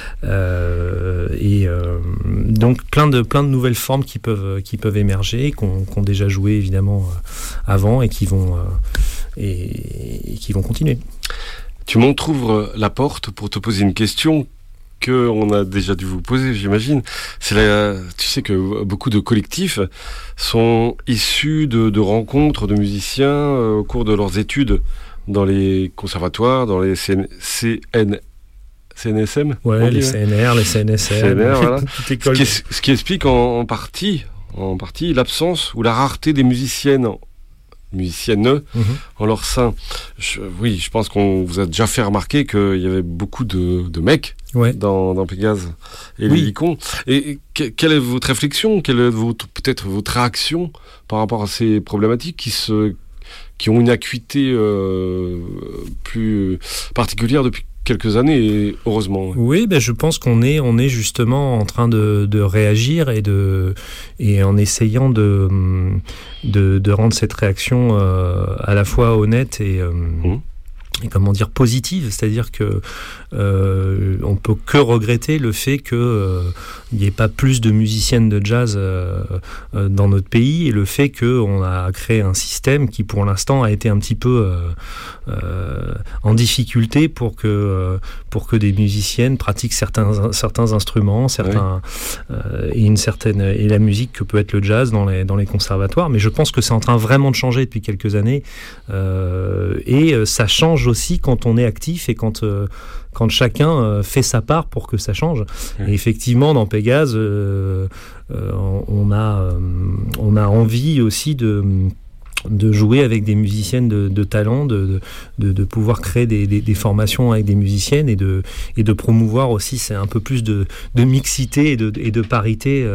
Donc plein de nouvelles formes qui peuvent émerger, qu'on déjà joué évidemment avant, et qui vont continuer. Tu m'entrouvres la porte pour te poser une question qu'on a déjà dû vous poser, j'imagine. Tu sais que beaucoup de collectifs sont issus de rencontres de musiciens au cours de leurs études dans les conservatoires, dans les CNSM. Ouais, les CNR, les CNSM. CNR, voilà. Ce qui explique en partie l'absence ou la rareté des musiciennes en leur sein. Je pense qu'on vous a déjà fait remarquer qu'il y avait beaucoup de mecs dans Pégase et l'Hélicon. Et quelle est votre réflexion, quelle est peut-être votre réaction par rapport à ces problématiques qui ont une acuité plus particulière depuis quelques années, et heureusement. Oui, je pense qu'on est justement en train de réagir et en essayant de rendre cette réaction à la fois honnête et comment dire, positive, c'est-à-dire que on peut que regretter le fait que il n'y ait pas plus de musiciennes de jazz dans notre pays, et le fait qu'on a créé un système qui pour l'instant a été un petit peu en difficulté pour que des musiciennes pratiquent certains instruments, et la musique que peut être le jazz dans les conservatoires. Mais je pense que c'est en train vraiment de changer depuis quelques années, et ça change aussi quand on est actif et quand chacun fait sa part pour que ça change. Et effectivement, dans Pégase, on a envie aussi jouer avec des musiciennes de talent, de pouvoir créer des formations avec des musiciennes et de promouvoir aussi c'est un peu plus de mixité et de parité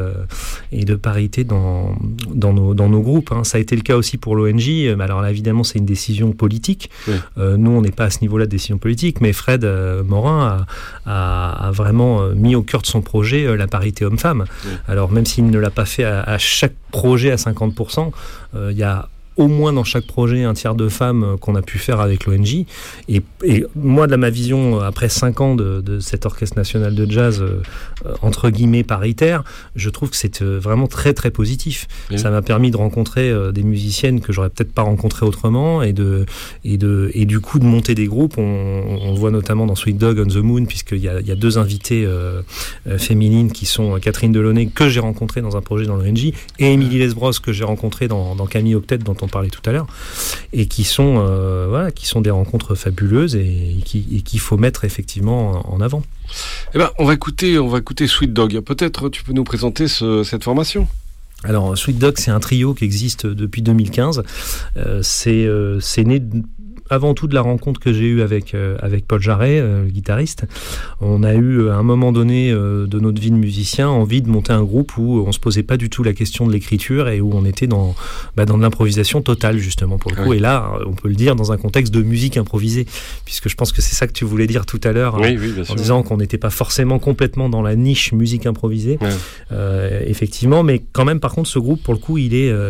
dans nos groupes. Hein. Ça a été le cas aussi pour l'ONJ. Alors là, évidemment, c'est une décision politique. Oui. Nous, on n'est pas à ce niveau-là de décision politique, mais Fred Morin a vraiment mis au cœur de son projet la parité homme-femme. Oui. Alors même s'il ne l'a pas fait à chaque projet à 50%, il y a au moins dans chaque projet un tiers de femmes qu'on a pu faire avec l'ONJ. Et moi, de ma vision, après 5 ans de cet orchestre national de jazz, entre guillemets paritaire, je trouve que c'est vraiment très très positif. Mmh. Ça m'a permis de rencontrer des musiciennes que j'aurais peut-être pas rencontrées autrement et du coup de monter des groupes. On voit notamment dans Sweet Dog on the Moon, puisqu'il y a 2 invitées féminines qui sont Catherine Delaunay, que j'ai rencontrée dans un projet dans l'ONJ, et Émilie Lesbros, que j'ai rencontrée dans Camille Octet, dont on parlait tout à l'heure, et qui sont des rencontres fabuleuses et qu'il faut mettre effectivement en avant. Eh ben, on va écouter Sweet Dog. Peut-être tu peux nous présenter cette formation. Alors Sweet Dog, c'est un trio qui existe depuis 2015. C'est né avant tout de la rencontre que j'ai eue avec Paul Jarret, le guitariste. On a eu à un moment donné de notre vie de musicien envie de monter un groupe où on se posait pas du tout la question de l'écriture et où on était dans de l'improvisation totale justement pour le coup. Oui. Et là, on peut le dire dans un contexte de musique improvisée, puisque je pense que c'est ça que tu voulais dire tout à l'heure, oui, bien sûr. En disant qu'on n'était pas forcément complètement dans la niche musique improvisée. Oui. Effectivement, mais quand même par contre ce groupe pour le coup il est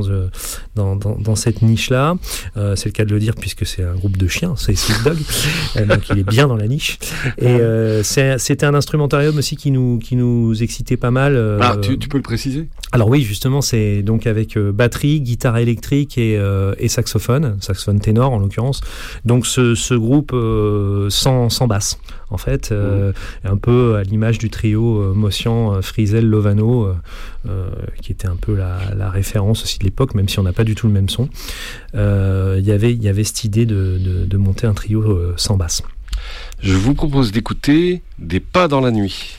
dans cette niche-là. C'est le cas de le dire puisque c'est un groupe de chiens, c'est Sweet Dog, donc il est bien dans la niche. Et c'était un instrumentarium aussi qui nous excitait pas mal. Tu peux le préciser ? Alors oui, justement, c'est donc avec batterie, guitare électrique et saxophone ténor en l'occurrence. Donc ce groupe sans basse, en fait, un peu à l'image du trio Mossian, Frisel, Lovano, qui était un peu la référence aussi de l'époque, même si on n'a pas du tout le même son. Il y avait cette idée de monter un trio sans basse. Je vous propose d'écouter Des pas dans la nuit.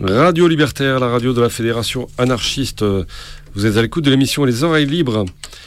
Radio Libertaire, la radio de la Fédération anarchiste. Vous êtes à l'écoute de l'émission Les Oreilles Libres.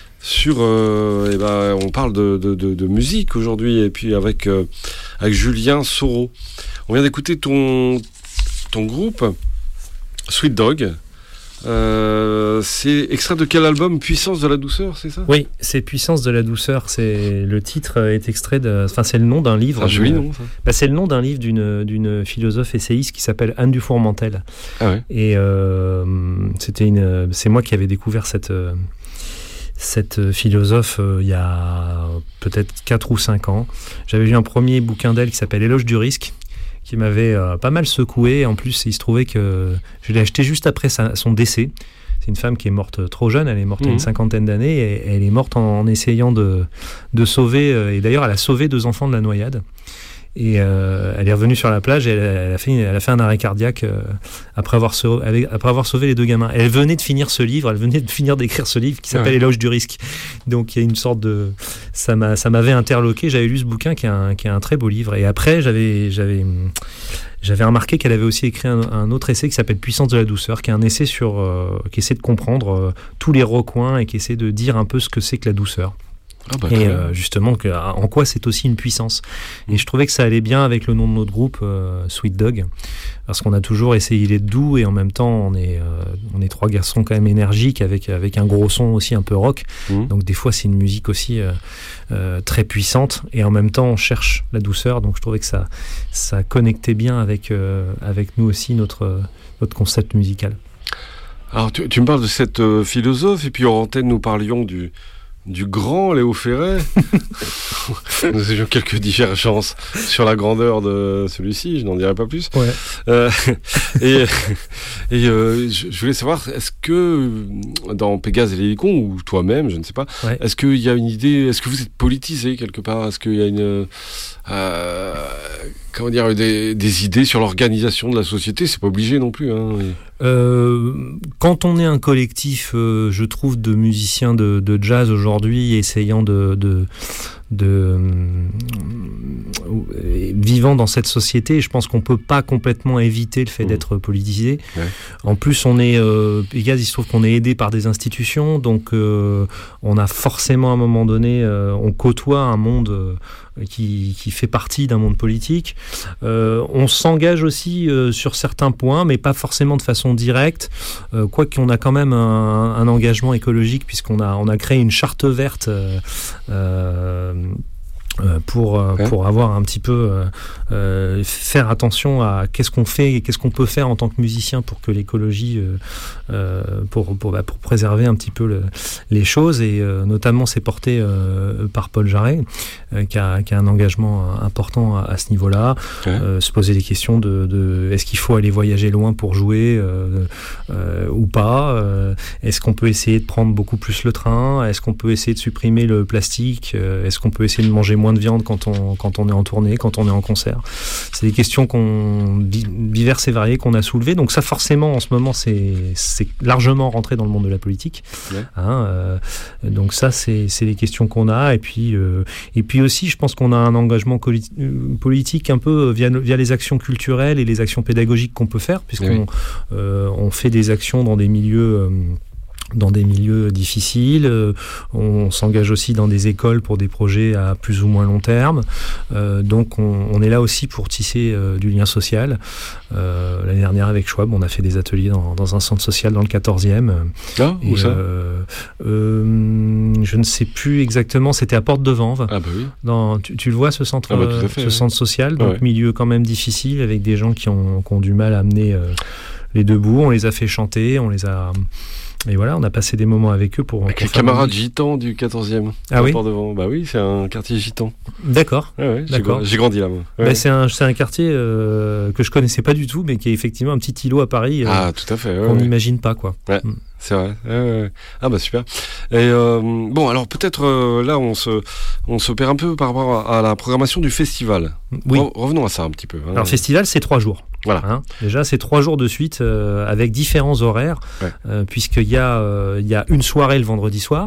On parle de musique aujourd'hui, et puis avec Julien Soro. On vient d'écouter ton groupe Sweet Dog. C'est extrait de quel album? Puissance de la douceur, c'est ça? Oui, c'est Puissance de la douceur. Le titre est extrait c'est le nom d'un livre. Un joli nom, ça. C'est le nom d'un livre d'une philosophe essayiste qui s'appelle Anne Dufourmentel. Ah ouais. Et c'est moi qui avais découvert cette philosophe il y a peut-être 4 ou 5 ans. J'avais lu un premier bouquin d'elle qui s'appelle Éloge du risque, qui m'avait pas mal secoué. En plus, il se trouvait que je l'ai acheté juste après son décès. C'est une femme qui est morte trop jeune, elle est morte à une 50aine d'années, et elle est morte en essayant de sauver, et d'ailleurs elle a sauvé 2 enfants de la noyade. Et elle est revenue sur la plage et elle a fait un arrêt cardiaque après avoir sauvé les 2 gamins. Elle venait de finir ce livre, elle venait de finir d'écrire ce livre qui s'appelle Éloge du risque. Donc il y a une sorte de... Ça m'avait interloqué, j'avais lu ce bouquin qui est un très beau livre. Et après, j'avais remarqué qu'elle avait aussi écrit un autre essai qui s'appelle Puissance de la douceur, qui est un essai qui essaie de comprendre tous les recoins et qui essaie de dire un peu ce que c'est que la douceur. Et justement, en quoi c'est aussi une puissance. Et je trouvais que ça allait bien avec le nom de notre groupe, Sweet Dog, parce qu'on a toujours essayé d'être doux, et en même temps, on est 3 garçons quand même énergiques, avec un gros son aussi un peu rock. Donc des fois, c'est une musique aussi très puissante, et en même temps, on cherche la douceur. Donc je trouvais que ça connectait bien avec nous aussi, notre concept musical. Alors tu me parles de cette philosophe, et puis hors antenne, nous parlions du grand Léo Ferré. Nous avions quelques divergences sur la grandeur de celui-ci, je n'en dirai pas plus. Ouais. Je voulais savoir, est-ce que dans Pégase et l'hélicon, ou toi-même, je ne sais pas, est-ce qu'il y a une idée, est-ce que vous êtes politisé quelque part? Est-ce qu'il y a des idées sur l'organisation de la société? C'est pas obligé non plus, hein. Quand on est un collectif, je trouve, de musiciens de jazz aujourd'hui, essayant vivant dans cette société, je pense qu'on peut pas complètement éviter le fait d'être politisé. Ouais. En plus, Pégase, il se trouve qu'on est aidé par des institutions, donc on a forcément à un moment donné, on côtoie un monde qui fait partie d'un monde politique. On s'engage aussi sur certains points, mais pas forcément de façon directe, quoique on a quand même un engagement écologique, puisqu'on a créé une charte verte pour avoir un petit peu faire attention à qu'est-ce qu'on fait et qu'est-ce qu'on peut faire en tant que musicien pour que l'écologie pour préserver un petit peu les choses, et notamment c'est porté par Paul Jarret qui a un engagement important à ce niveau-là. Se poser des questions de est-ce qu'il faut aller voyager loin pour jouer ou pas, est-ce qu'on peut essayer de prendre beaucoup plus le train, est-ce qu'on peut essayer de supprimer le plastique, est-ce qu'on peut essayer de manger moins de viande quand on est en tournée, quand on est en concert. C'est des questions diverses et variées qu'on a soulevées. Donc ça, forcément, en ce moment, c'est largement rentré dans le monde de la politique. Donc ça, c'est les questions qu'on a. Et puis aussi, je pense qu'on a un engagement politique un peu via les actions culturelles et les actions pédagogiques qu'on peut faire, puisqu'on on fait des actions dans des milieux difficiles, on s'engage aussi dans des écoles pour des projets à plus ou moins long terme, donc on est là aussi pour tisser du lien social. L'année dernière avec Schwab, on a fait des ateliers dans un centre social dans le 14e. Où ça je ne sais plus exactement, c'était à Porte de Vanves. Ah bah oui. Tu le vois, ce centre, tout à fait, centre social, donc milieu quand même difficile, avec des gens qui ont du mal à amener les deux bouts. On les a fait chanter, et voilà, on a passé des moments avec eux pour les camarades gitans du 14e. Ah oui. Devant. Bah oui, c'est un quartier gitan. D'accord. D'accord. J'ai grandi là, moi. Ouais. C'est un quartier que je connaissais pas du tout, mais qui est effectivement un petit îlot à Paris. Tout à fait. Qu'on n'imagine pas, quoi. Ouais. C'est vrai. Ah bah super. Et bon, alors peut-être là on se perd un peu par rapport à la programmation du festival. Oui. Revenons à ça un petit peu. Alors le festival, c'est 3 jours. Voilà. Déjà, c'est 3 jours de suite avec différents horaires, puisqu'il y a une soirée le vendredi soir.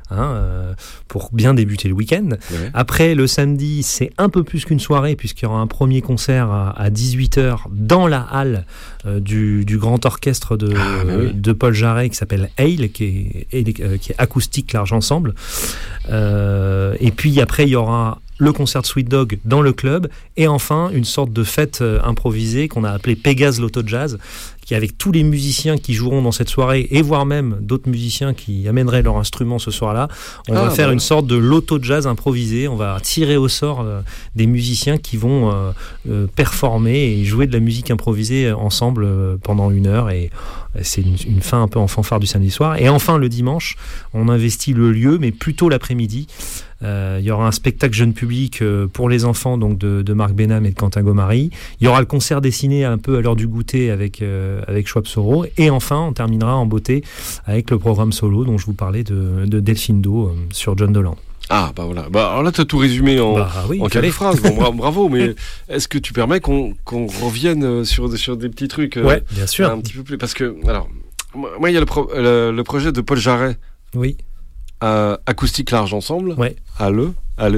pour bien débuter le week-end. Ouais. Après, le samedi, c'est un peu plus qu'une soirée, puisqu'il y aura un premier concert à 18h dans la halle du grand orchestre de Paul Jarret, qui s'appelle Hale, qui est acoustique large ensemble. Et puis après, il y aura le concert de Sweet Dog dans le club, et enfin une sorte de fête improvisée qu'on a appelée Pégase Loto Jazz, qui avec tous les musiciens qui joueront dans cette soirée, et voire même d'autres musiciens qui amèneraient leur instrument ce soir-là, on va faire une sorte de loto jazz improvisé. On va tirer au sort des musiciens qui vont performer et jouer de la musique improvisée ensemble pendant 1 heure, et c'est une fin un peu en fanfare du samedi soir. Et enfin le dimanche, on investit le lieu, mais plutôt l'après-midi. Il y aura un spectacle jeune public pour les enfants, donc de Marc Benham et de Quentin Gomari. Il y aura le concert dessiné un peu à l'heure du goûter avec Schwab Soro. Et enfin, on terminera en beauté avec le programme solo dont je vous parlais de Delphine Do sur John Dolan. Ah, bah voilà. Bah, alors là, tu as tout résumé en quelques phrases. Bon, bravo, mais est-ce que tu permets qu'on revienne sur des petits trucs Ouais, bien sûr. Un petit peu plus. Parce que, alors, moi, il y a le projet de Paul Jarret. Oui. Acoustique large ensemble. Ouais. Ale.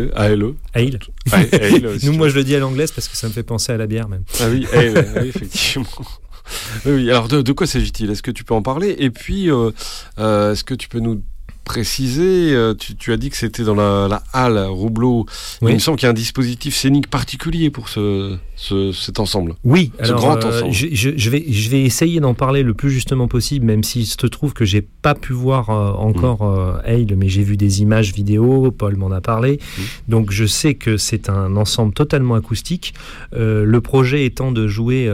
Nous, moi, je le dis à l'anglaise parce que ça me fait penser à la bière, même. Ah oui, oui, effectivement. Oui, alors de quoi s'agit-il ? Est-ce que tu peux en parler ? Et puis, est-ce que tu peux nous préciser, tu as dit que c'était dans la halle Roubleau. Oui. Il me semble qu'il y a un dispositif scénique particulier pour cet ensemble. Oui, ce grand ensemble. Je vais essayer d'en parler le plus justement possible, même s'il se trouve que j'ai pas pu voir encore Hale, mais j'ai vu des images vidéo, Paul m'en a parlé. Donc je sais que c'est un ensemble totalement acoustique. Le projet étant de jouer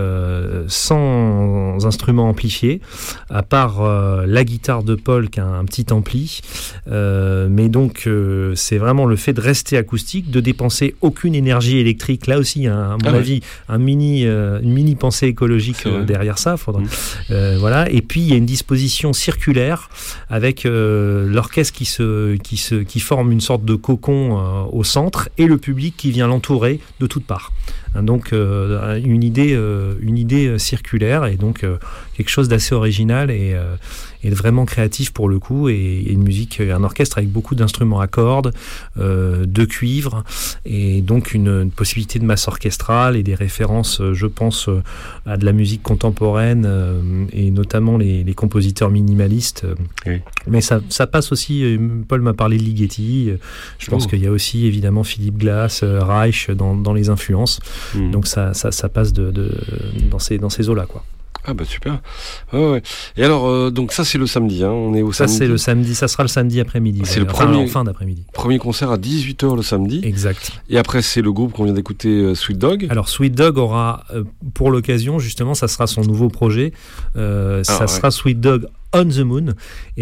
sans instruments amplifiés, à part la guitare de Paul qui a un petit ampli. Mais donc c'est vraiment le fait de rester acoustique, de dépenser aucune énergie électrique. Là aussi, à mon avis, une mini pensée écologique derrière ça. Voilà. Et puis il y a une disposition circulaire avec l'orchestre qui forme une sorte de cocon au centre, et le public qui vient l'entourer de toutes parts. Donc une idée circulaire, et donc quelque chose d'assez original et vraiment créatif pour le coup, et une musique, un orchestre avec beaucoup d'instruments à cordes, de cuivre, et donc une possibilité de masse orchestrale et des références, je pense, à de la musique contemporaine, et notamment les compositeurs minimalistes. Oui. Mais ça passe aussi, Paul m'a parlé de Ligeti, je pense qu'il y a aussi évidemment Philippe Glass, Reich dans les influences. Donc ça passe dans ces eaux-là, quoi. Ah bah super. Ouais. Et alors, donc ça c'est le samedi, on est au samedi. Ça c'est le samedi, ça sera le samedi après-midi. C'est le premier, fin d'après-midi. Premier concert à 18h le samedi. Exact. Et après c'est le groupe qu'on vient d'écouter, Sweet Dog. Alors Sweet Dog aura, pour l'occasion justement, ça sera son nouveau projet. Sera Sweet Dog on the Moon.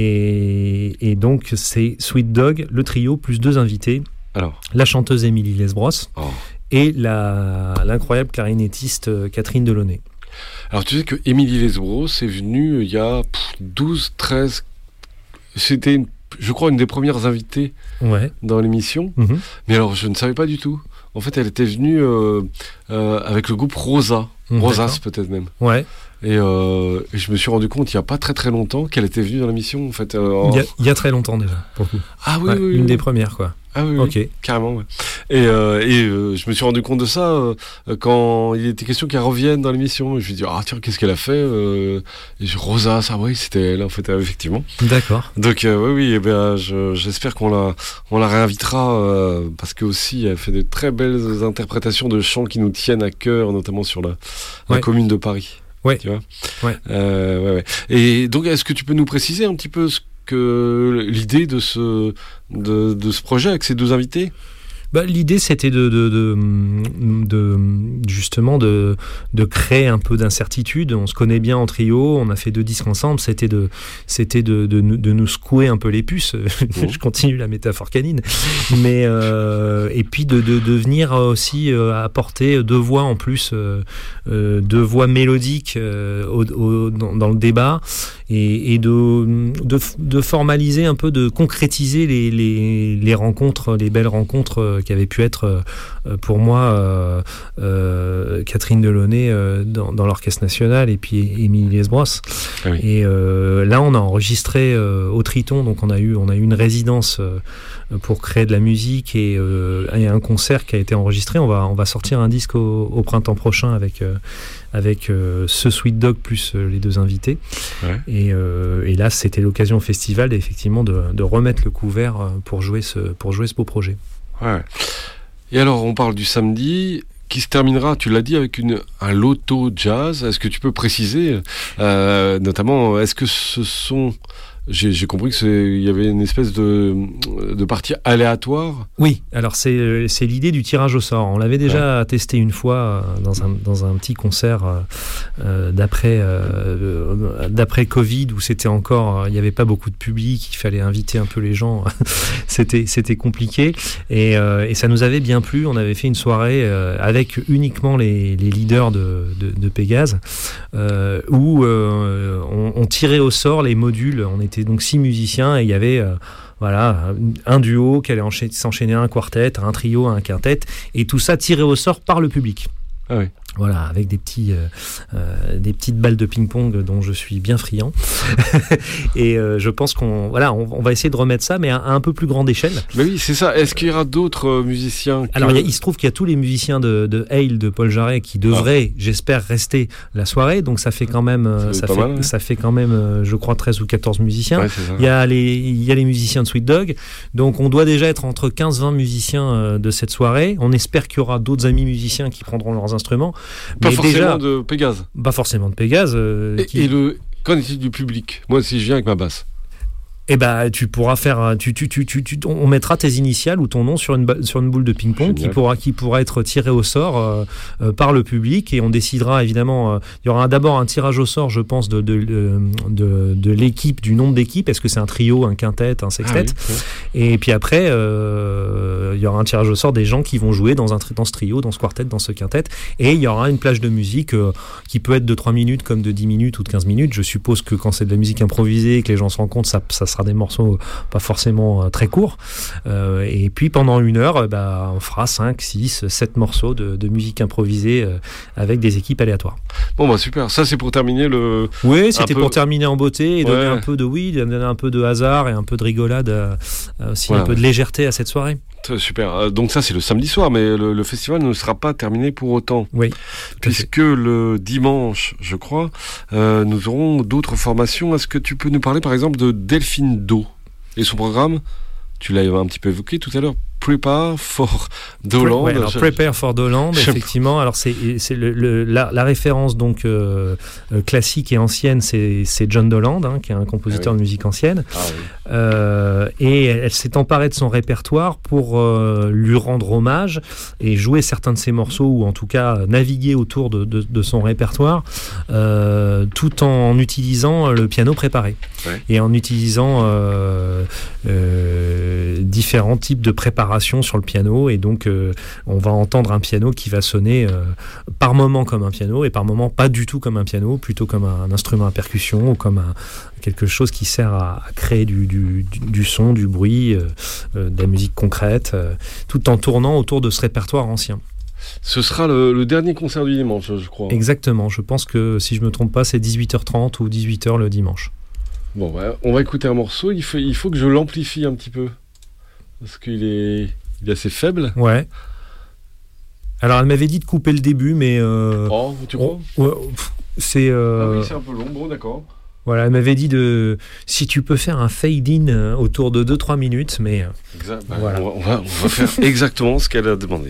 Et donc c'est Sweet Dog, le trio, plus 2 invités. Alors. La chanteuse Émilie Lesbros et l'incroyable clarinettiste Catherine Delaunay. Alors tu sais que Émilie Lesbros est venue il y a 12-13... C'était, je crois, une des premières invitées dans l'émission. Mais alors je ne savais pas du tout. En fait, elle était venue avec le groupe Rosa. Rosas peut-être même. Ouais. Et je me suis rendu compte il n'y a pas très très longtemps qu'elle était venue dans l'émission. En fait, il y a très longtemps déjà, pour le coup. Ah oui, oui. Une des premières, quoi. Ah oui, okay. Carrément. Ouais. Et je me suis rendu compte de ça quand il était question qu'elle revienne dans l'émission. Je lui ai dit, tiens, qu'est-ce qu'elle a fait et Rosa, ça, oui, c'était elle, en fait, effectivement. D'accord. Donc, oui, j'espère qu'on la réinvitera parce que aussi, elle fait de très belles interprétations de chants qui nous tiennent à cœur, notamment sur la commune de Paris. Ouais. Tu vois. Ouais. Et donc, est-ce que tu peux nous préciser un petit peu l'idée de ce projet avec ces 2 invités? L'idée, c'était justement de créer un peu d'incertitude. On se connaît bien en trio, on a fait 2 disques ensemble. C'était de nous secouer un peu les puces. Je continue la métaphore canine, mais et puis de venir aussi apporter 2 voix en plus, 2 voix mélodiques dans le débat, et de formaliser un peu, de concrétiser les rencontres, les belles rencontres qui avait pu être pour moi Catherine Delaunay dans l'Orchestre National et puis Émilie Lesbros. Ah oui. Et là on a enregistré au Triton, donc on a eu une résidence pour créer de la musique et un concert qui a été enregistré. On va sortir un disque au printemps prochain avec ce Sweet Dog plus les deux invités. Ouais. Et là, c'était l'occasion au festival effectivement de remettre le couvert pour jouer ce beau projet. Ouais. Et alors, on parle du samedi qui se terminera, tu l'as dit, avec un loto jazz. Est-ce que tu peux préciser, notamment, est-ce que ce sont... J'ai compris qu'il y avait une espèce de partie aléatoire. Oui, alors c'est l'idée du tirage au sort. On l'avait déjà testé une fois dans un petit concert d'après Covid où c'était encore, il n'y avait pas beaucoup de public, il fallait inviter un peu les gens. c'était compliqué et ça nous avait bien plu. On avait fait une soirée avec uniquement les leaders de Pégase où on tirait au sort les modules. On était donc 6 musiciens et il y avait un duo qui allait s'enchaîner un quartet, un trio, un quintet et tout ça tiré au sort par le public. Ah oui. Voilà, avec des petites balles de ping-pong dont je suis bien friand. Et je pense qu'on va essayer de remettre ça, mais à un peu plus grande échelle. Mais oui, c'est ça. Est-ce qu'il y aura d'autres musiciens Alors, il se trouve qu'il y a tous les musiciens de Hale, de Paul Jarret, qui devraient, j'espère, rester la soirée. Donc, ça fait quand même, ça fait quand même, je crois, 13 ou 14 musiciens. Ouais, il y a les musiciens de Sweet Dog. Donc, on doit déjà être entre 15-20 musiciens de cette soirée. On espère qu'il y aura d'autres amis musiciens qui prendront leurs instruments. Pas forcément de Pégase. Pas forcément de Pégase. Qu'en est-il du public ? Moi, si je viens avec ma basse. Eh ben, tu pourras faire, on mettra tes initiales ou ton nom sur une boule de ping-pong qui pourra être tirée au sort par le public et on décidera évidemment. Il y aura d'abord un tirage au sort, je pense, de l'équipe, du nombre d'équipes. Est-ce que c'est un trio, un quintet, un sextet ? Et puis après, il y aura un tirage au sort des gens qui vont jouer dans ce trio, dans ce quartet, dans ce quintet. Et il y aura une plage de musique qui peut être de 3 minutes comme de 10 minutes ou de 15 minutes. Je suppose que quand c'est de la musique improvisée et que les gens se rencontrent, ça sera des morceaux pas forcément très courts. Et puis pendant 1 heure, on fera 5, 6, 7 morceaux de musique improvisée avec des équipes aléatoires. Bon, super. Ça, c'est pour terminer le... Oui, c'était pour terminer en beauté et donner un peu de hasard et un peu de rigolade, aussi un peu de légèreté à cette soirée. Super. Donc ça, c'est le samedi soir, mais le festival ne sera pas terminé pour autant. Oui. Puisque le dimanche, je crois, nous aurons d'autres formations. Est-ce que tu peux nous parler, par exemple, de Delphine Do et son programme ? Tu l'as un petit peu évoqué tout à l'heure. Prepare for Doland. Prepare for Doland, effectivement. Alors c'est la référence donc classique et ancienne, c'est John Doland, qui est un compositeur de musique ancienne. Et elle s'est emparée de son répertoire pour lui rendre hommage et jouer certains de ses morceaux ou en tout cas naviguer autour de son répertoire, tout en utilisant le piano préparé et en utilisant différents types de préparation sur le piano et donc on va entendre un piano qui va sonner par moment comme un piano et par moment pas du tout comme un piano, plutôt comme un instrument à percussion ou comme quelque chose qui sert à créer du son, du bruit, de la musique concrète, tout en tournant autour de ce répertoire ancien. Ce sera le dernier concert du dimanche, je crois. Exactement, je pense que si je me trompe pas, c'est 18h30 ou 18h le dimanche. Bon, on va écouter un morceau, il faut que je l'amplifie un petit peu. Parce qu'il est assez faible. Ouais. Alors, elle m'avait dit de couper le début, mais... tu crois ? C'est... Ah oui, c'est un peu long, bon, d'accord. Voilà, elle m'avait dit si tu peux faire un fade-in autour de 2-3 minutes, mais... Exact. Voilà. On va faire exactement ce qu'elle a demandé.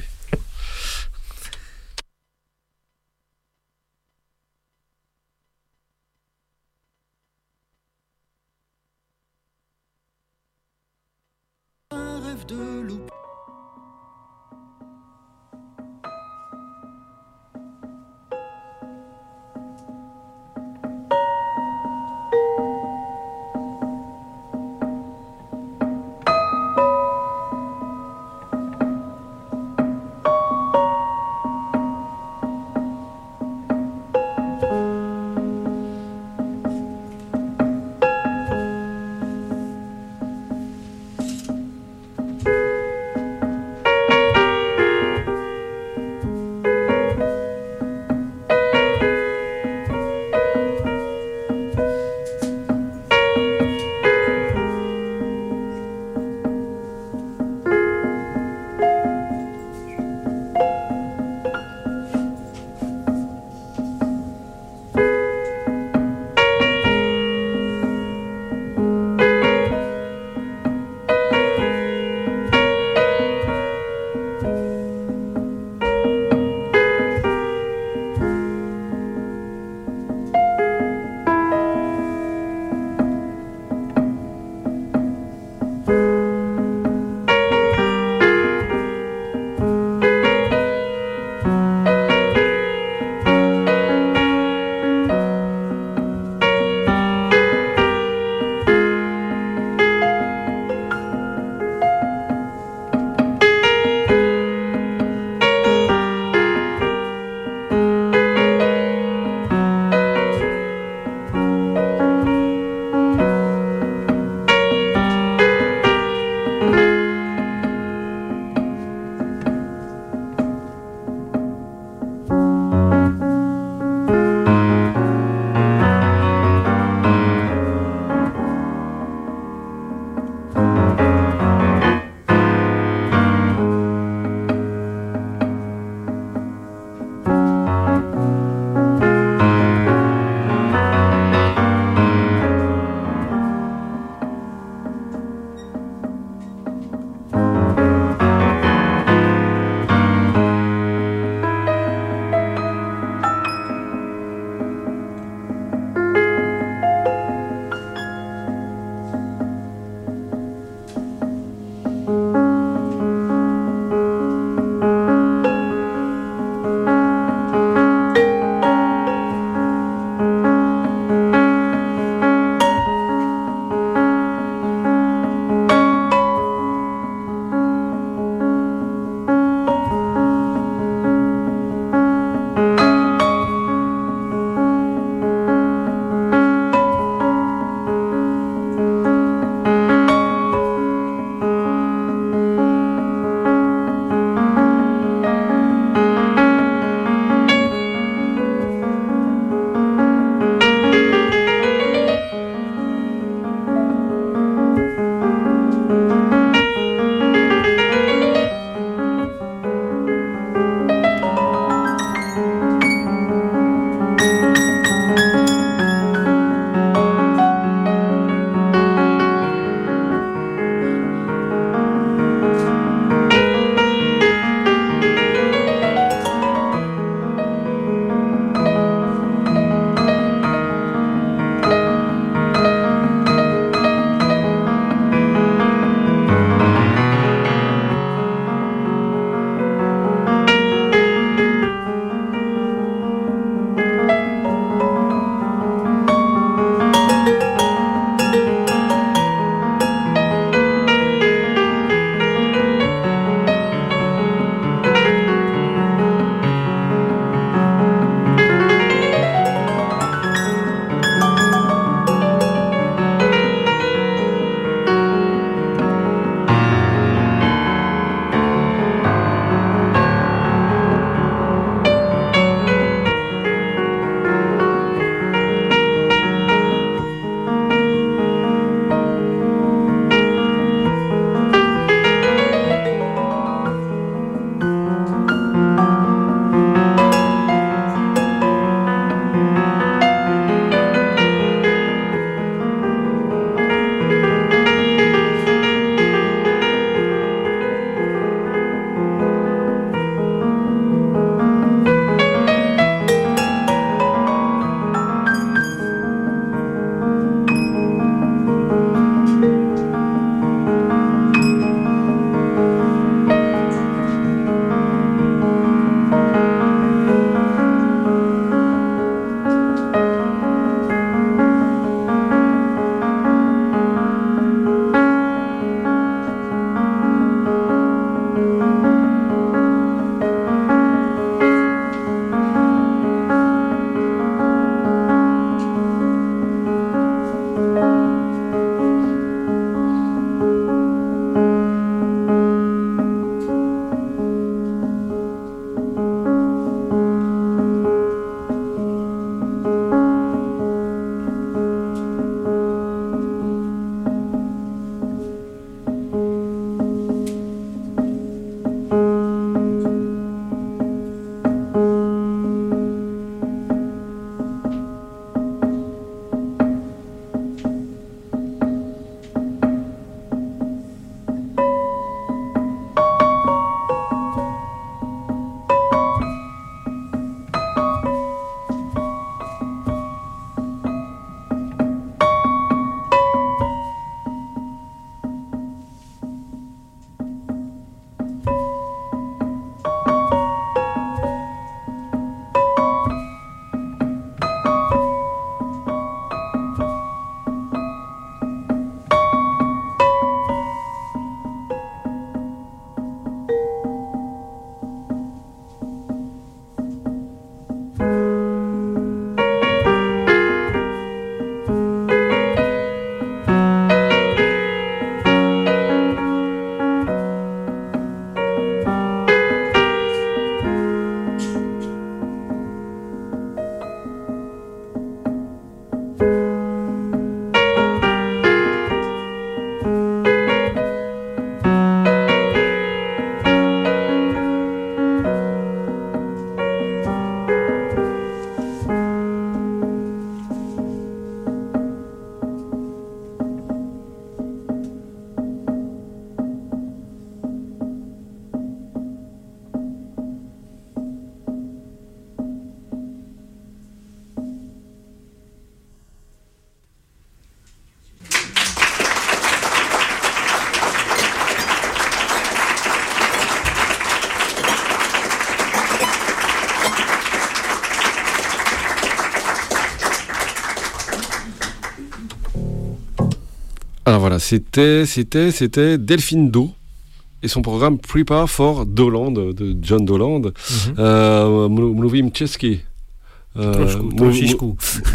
Alors voilà, c'était Delphine Do et son programme Prepare for Doland de John Doland. Mluvím česky. Trošičku.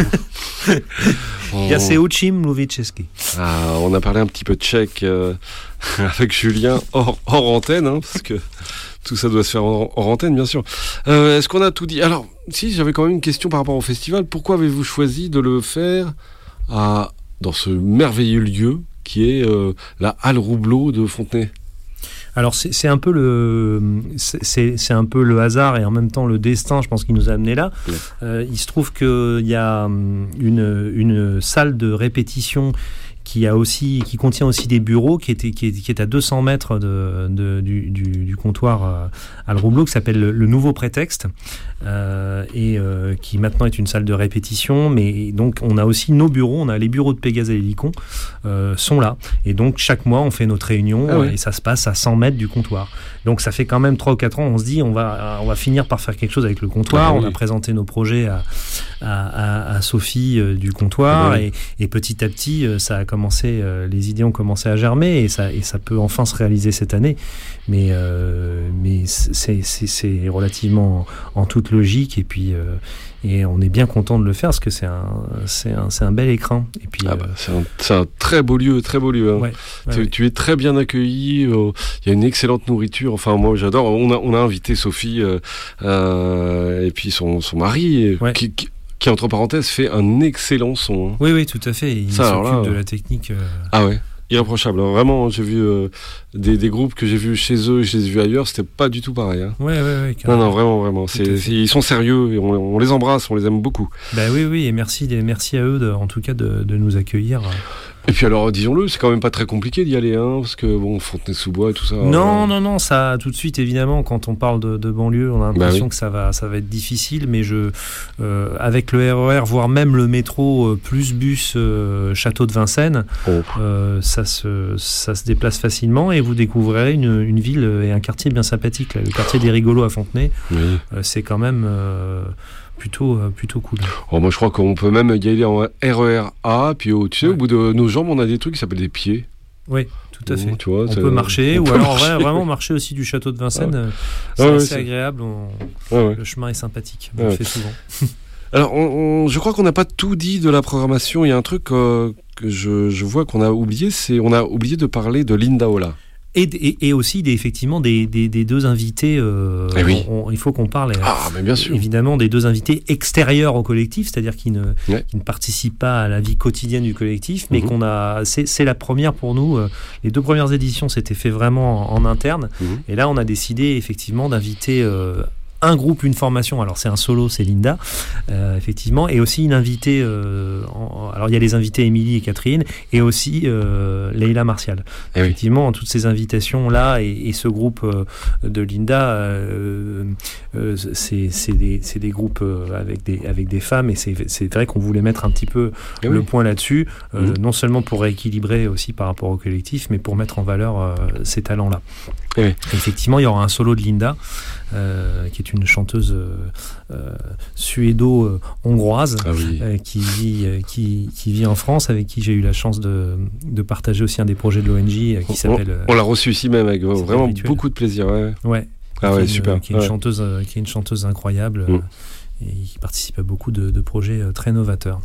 Já se učím mluvit česky. On a parlé un petit peu de tchèque avec Julien hors antenne, hein, parce que tout ça doit se faire hors antenne, bien sûr. Est-ce qu'on a tout dit? Alors, si, j'avais quand même une question par rapport au festival. Pourquoi avez-vous choisi de le faire dans ce merveilleux lieu qui est la Halle Roubleau de Fontenay? Alors c'est un peu c'est un peu le hasard et en même temps le destin, je pense, qui nous a amenés là. Il se trouve qu'il y a une salle de répétition qui contient aussi des bureaux, qui est à 200 mètres du comptoir à Le Roubleau, qui s'appelle le Nouveau Prétexte, et qui maintenant est une salle de répétition. Mais donc on a aussi nos bureaux, on a les bureaux de Pégase et Hélicon sont là, et donc chaque mois on fait notre réunion, et ça se passe à 100 mètres du comptoir. Donc ça fait quand même 3 ou 4 ans, on se dit on va finir par faire quelque chose avec le comptoir. On a présenté nos projets à Sophie du comptoir, et petit à petit ça a commencé, les idées ont commencé à germer, et ça peut enfin se réaliser cette année, mais c'est relativement en toute logique, et puis et on est bien content de le faire parce que c'est un bel écrin. Et puis c'est un très beau lieu, hein. Tu es très bien accueilli, il y a une excellente nourriture. Enfin, moi j'adore. On a invité Sophie et puis son mari, qui entre parenthèses fait un excellent son, hein. Oui, tout à fait. Il s'occupe de la technique. Irréprochable, hein. Vraiment, j'ai vu des groupes que j'ai vus chez eux et je les ai vus ailleurs, c'était pas du tout pareil, hein. Non, vraiment. Ils sont sérieux et on les embrasse, on les aime beaucoup. Oui, et merci à eux en tout cas de nous accueillir. Et puis alors, disons-le, c'est quand même pas très compliqué d'y aller, hein, parce que Fontenay-sous-Bois et tout ça. Non, ça, tout de suite, évidemment, quand on parle de banlieue, on a l'impression que ça va être difficile, mais avec le RER, voire même le métro plus bus Château de Vincennes, ça se déplace facilement, et vous découvrirez une ville et un quartier bien sympathique, là, le quartier des Rigolos à Fontenay. C'est quand même plutôt cool. Moi je crois qu'on peut même y aller en RER A, puis au bout de nos jambes on a des trucs qui s'appellent des pieds. Oui, tout à fait. Tu vois, on peut marcher, vraiment marcher aussi du château de Vincennes. C'est assez agréable. Le chemin est sympathique. On le fait souvent. Alors, je crois qu'on n'a pas tout dit de la programmation. Il y a un truc que je vois qu'on a oublié, c'est on a oublié de parler de Linda Ola. Et aussi effectivement des deux invités. Il faut qu'on parle. Mais bien sûr. Évidemment, des deux invités extérieurs au collectif, c'est-à-dire qui ne participent pas à la vie quotidienne du collectif, mais c'est la première pour nous. Les 2 premières éditions s'étaient fait vraiment en interne, et là on a décidé effectivement d'inviter un groupe, une formation. Alors c'est un solo, c'est Linda, effectivement, et aussi une invitée. Alors il y a les invités Émilie et Catherine, et aussi Leïla Martial. Effectivement, toutes ces invitations là et ce groupe de Linda, c'est des groupes avec des femmes, et c'est vrai qu'on voulait mettre un petit peu le point là-dessus, non seulement pour rééquilibrer aussi par rapport au collectif, mais pour mettre en valeur ces talents-là. Effectivement, il y aura un solo de Linda, qui est une chanteuse suédo-hongroise, qui vit en France, avec qui j'ai eu la chance de partager aussi un des projets de l'ONG qui s'appelle... On l'a reçu ici même avec vraiment beaucoup de plaisir. Super. Qui est une chanteuse incroyable, et qui participe à beaucoup de projets très novateurs.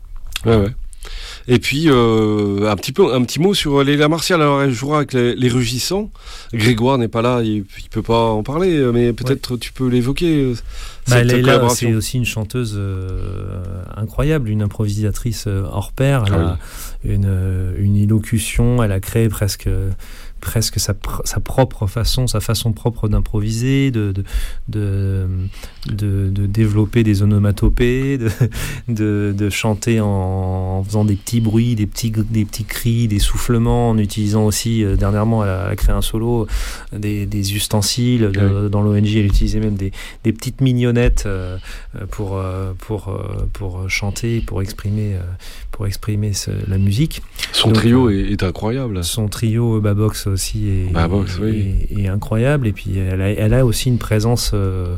Et puis un petit mot sur Leïla Martial. Alors elle jouera avec les Rugissants. Grégoire n'est pas là, il peut pas en parler, mais peut-être tu peux l'évoquer. Leïla, c'est aussi une chanteuse incroyable, une improvisatrice hors pair. Elle a une élocution, elle a créé presque sa propre façon, sa façon propre d'improviser, de développer des onomatopées, de chanter en faisant des petits bruits, des petits cris, des soufflements, en utilisant aussi, dernièrement elle a créé un solo, des ustensiles. Dans l'ONG elle utilisait même des petites mignonnettes pour chanter, pour exprimer la musique. Son trio est incroyable. Son trio Babox aussi est incroyable, et puis elle a aussi une présence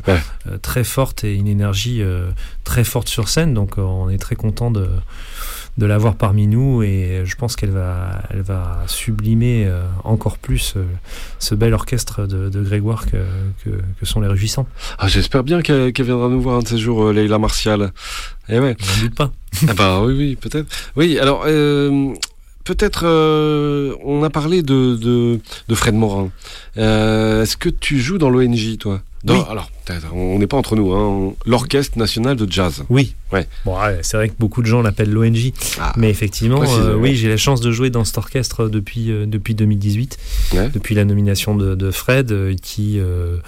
très forte et une énergie très forte sur scène, donc on est très content l'avoir parmi nous, et je pense qu'elle va sublimer encore plus ce bel orchestre de Grégoire que sont les Rugissants. Ah, j'espère bien qu'elle viendra nous voir un de ces jours, Leila Martial. Eh ouais. J'en doute pas. Ah bah oui, peut-être. Oui, alors peut-être on a parlé de Fred Morin. Est-ce que tu joues dans l'ONJ, toi? Oui. Alors, on n'est pas entre nous, hein. L'Orchestre National de Jazz. Oui. Ouais. Bon, c'est vrai que beaucoup de gens l'appellent l'ONJ, mais effectivement, oui, j'ai la chance de jouer dans cet orchestre depuis 2018, depuis la nomination de Fred, qui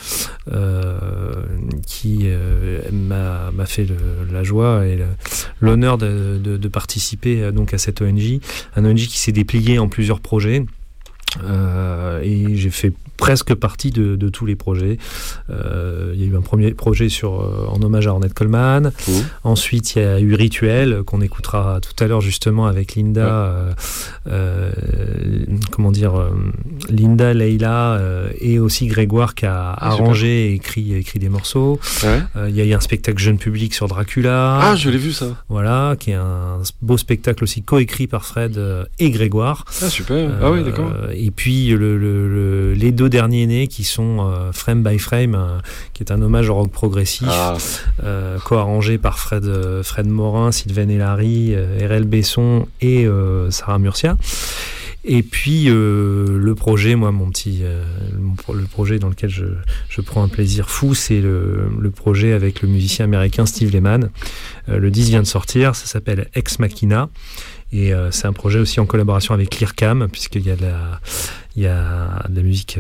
m'a fait la joie et l'honneur de participer donc à cette ONJ, un ONJ qui s'est déplié en plusieurs projets. Et j'ai fait presque partie de tous les projets. Il y a eu un premier projet en hommage à Ornette Coleman. Ensuite, il y a eu Rituel, qu'on écoutera tout à l'heure justement avec Linda, Linda, Leila et aussi Grégoire qui a arrangé et écrit des morceaux. Il y a eu un spectacle jeune public sur Dracula. Ah, je l'ai vu ça. Voilà, qui est un beau spectacle aussi coécrit par Fred et Grégoire. Ah, super. Ah oui, d'accord. Et puis les deux derniers nés qui sont Frame by Frame, qui est un hommage au rock progressif, co-arrangé par Fred Morin, Sylvain Hélary, R.L. Besson et Sarah Murcia. Et puis le projet, moi, le projet dans lequel je prends un plaisir fou, c'est le projet avec le musicien américain Steve Lehman. Le 10 vient de sortir, ça s'appelle Ex Machina. Et c'est un projet aussi en collaboration avec Clearcam, puisqu'il y a de la musique,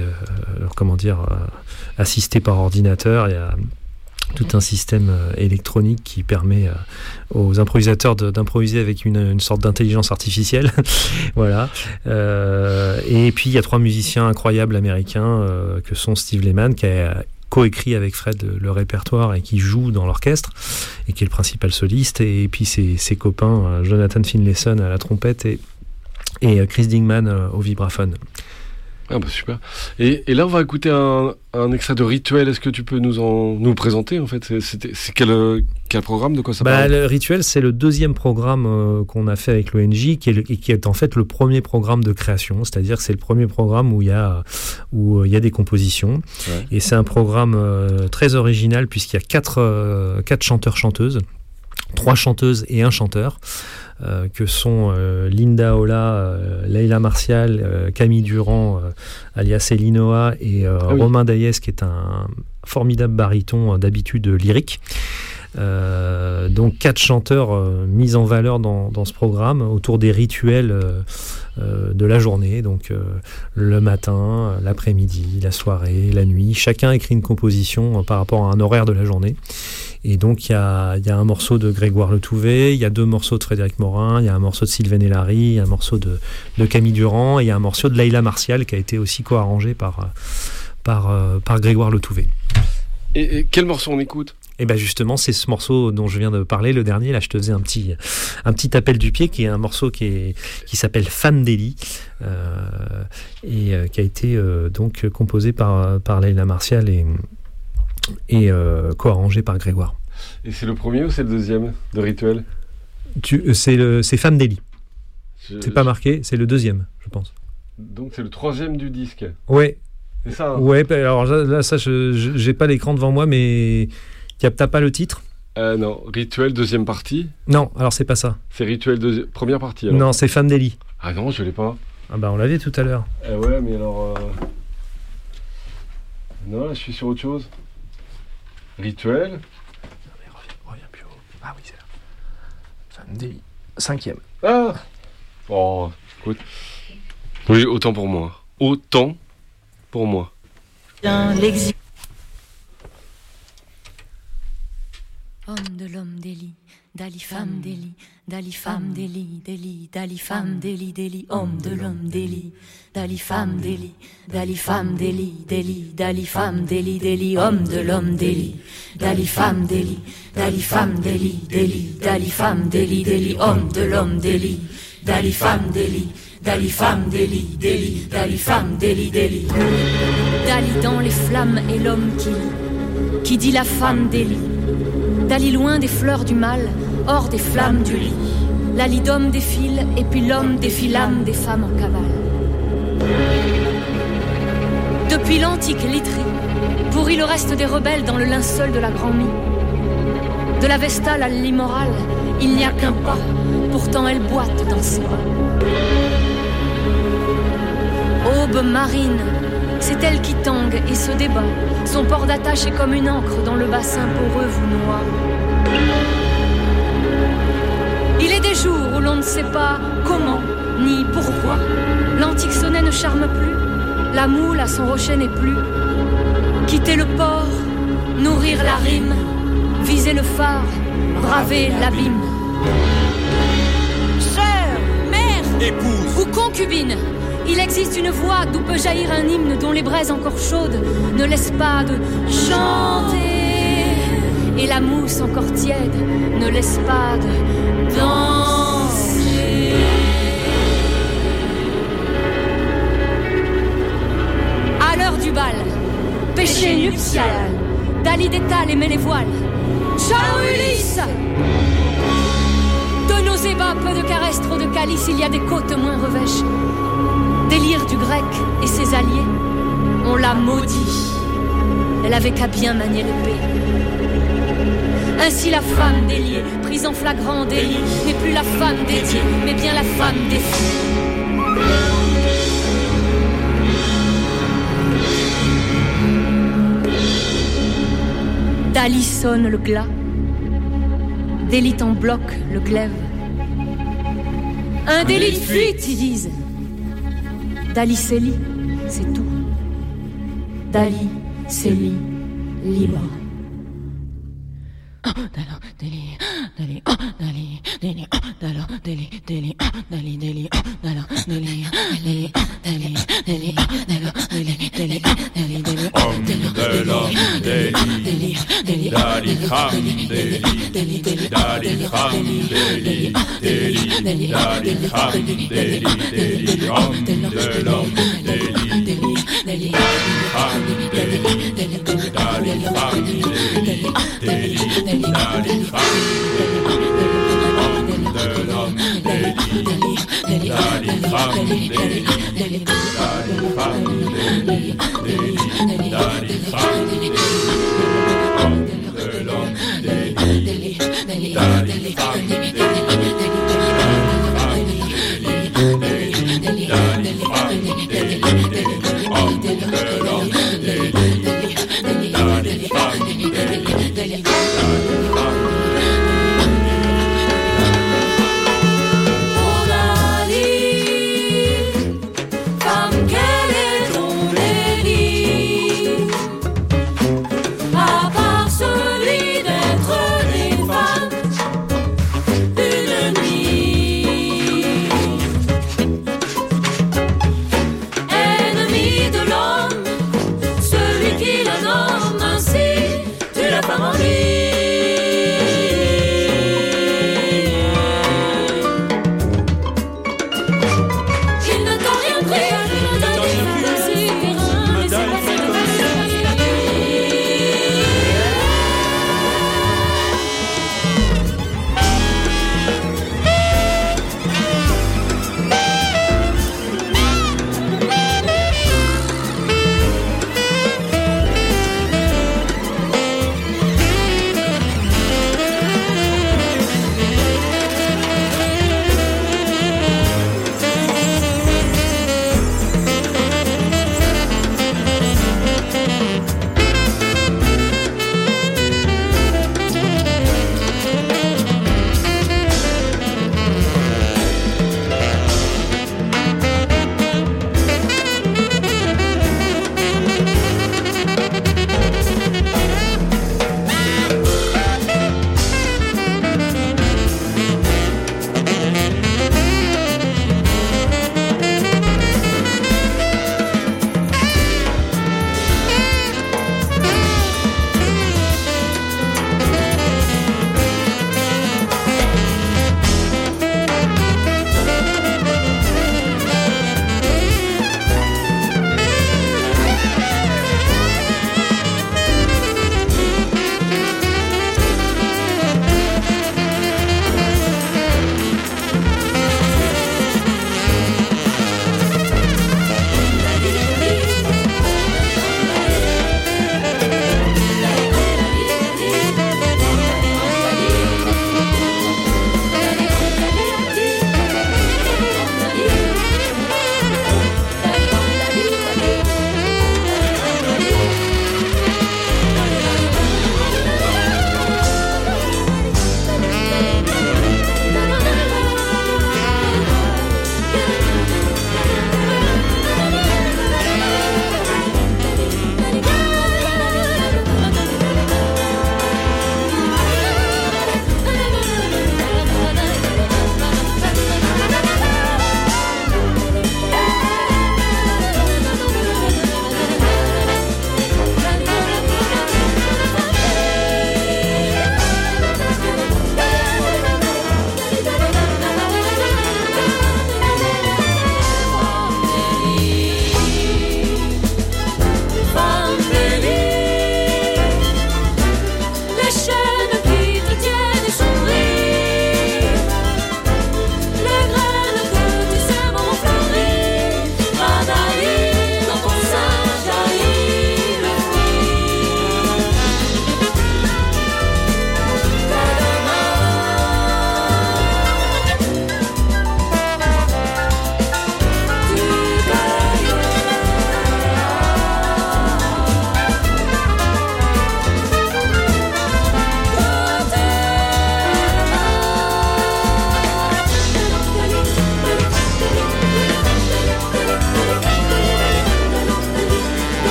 assistée par ordinateur. Il y a tout un système électronique qui permet aux improvisateurs d'improviser avec une sorte d'intelligence artificielle. Voilà. Et puis il y a 3 musiciens incroyables américains que sont Steve Lehman, qui a coécrit avec Fred le répertoire et qui joue dans l'orchestre et qui est le principal soliste, et puis ses copains Jonathan Finlayson à la trompette et Chris Dingman au vibraphone. Ah bah super. Et là on va écouter un extrait de Rituel. Est-ce que tu peux nous présenter en fait? C'est quel programme, de quoi ça parle? Le Rituel, c'est le deuxième programme qu'on a fait avec l'ONJ, qui est en fait le premier programme de création, c'est-à-dire que c'est le premier programme où il y a des compositions. Et c'est un programme très original puisqu'il y a 4 chanteurs-chanteuses, 3 chanteuses et 1 chanteur. Que sont Linda Ola, Leila Martial, Camille Durand, alias Elinoa, et Romain Daïs, qui est un formidable baryton d'habitude lyrique. Donc 4 chanteurs mis en valeur dans ce programme autour des rituels de la journée, donc le matin, l'après-midi, la soirée, la nuit. Chacun écrit une composition par rapport à un horaire de la journée. Et donc il y a un morceau de Grégoire Le Touvet, il y a 2 morceaux de Frédéric Morin, il y a un morceau de Sylvain Hélary, il y a un morceau de Camille Durand, et il y a un morceau de Leila Martial qui a été aussi co-arrangé par Grégoire Le Touvet. Et quel morceau on écoute? Et bien justement, c'est ce morceau dont je viens de parler, le dernier. Là, je te faisais un petit appel du pied, qui est un morceau qui s'appelle Femme d'Élie, et qui a été donc composé par Leila Martial et co-arrangé par Grégoire. Et c'est le premier ou c'est le deuxième de Rituel? C'est Femme d'Élie. C'est pas marqué, c'est le deuxième, je pense. Donc c'est le 3e du disque. Ouais. C'est ça, hein? Ouais, alors là, ça, j'ai pas l'écran devant moi, mais t'as pas le titre? Non, Rituel, 2e partie. Non, alors c'est pas ça. C'est Rituel, première partie, alors. Non, c'est Femme d'Élie. Ah non, je l'ai pas. Ah bah on l'avait tout à l'heure. Ouais, mais alors... Non, là, je suis sur autre chose. Rituel. Non, mais reviens plus haut. Ah oui, c'est là. Femme d'Élie. 5e. Ah! Oh, écoute. Oui, autant pour moi. Autant pour moi. L'exil. Homme de l'homme d'Élie, Dali femme d'Élie, Dali femme d'Élie, Délie, Dali femme d'Élie, Délie, homme de l'homme d'Élie, Dali femme d'Élie, Dali femme d'Élie, Délie, Dali femme d'Élie, Délie, homme de l'homme d'Élie, Dali femme d'Élie, Dali femme d'Élie, Délie, Dali femme d'Élie, Délie, homme de l'homme d'Élie, Dali femme d'Élie. Dali femme d'Élie, Délie, Dali femme d'Élie, Délie. Dali dans les flammes et l'homme qui dit la femme d'Élie. Dali loin des fleurs du mal, hors des flammes du lit. Dali d'homme défile, et puis l'homme défile l'âme des femmes en cavale. Depuis l'antique literie, pourrit le reste des rebelles dans le linceul de la grand-mie. De la Vestale à l'Immorale, il n'y a qu'un pas, pourtant elle boite dans ses bras. Aube marine, c'est elle qui tangue et se débat. Son port d'attache est comme une ancre dans le bassin poreux vounois. Il est des jours où l'on ne sait pas comment ni pourquoi. L'antique sonnet ne charme plus, la moule à son rocher n'est plus. Quitter le port, nourrir la rime, viser le phare, braver l'abîme. Sœur, mère, épouse ou concubine, il existe une voix d'où peut jaillir un hymne dont les braises encore chaudes ne laissent pas de chanter. Et la mousse encore tiède ne laisse pas de danser. À l'heure du bal, péché nuptial, Dali d'étale et met les voiles. Ciao Ulysse! De nos ébats, peu de caresses, trop de calices, il y a des côtes moins revêches. Délire du grec et ses alliés, on l'a maudit. Elle avait qu'à bien manier l'épée. Ainsi la femme déliée, prise en flagrant délit, n'est plus la femme dédiée, mais bien la femme défiée. Dali sonne le glas, Délit en bloc le glaive. Un délit de fuite, ils disent. Dali Célie, c'est tout. Dali Célie, libre.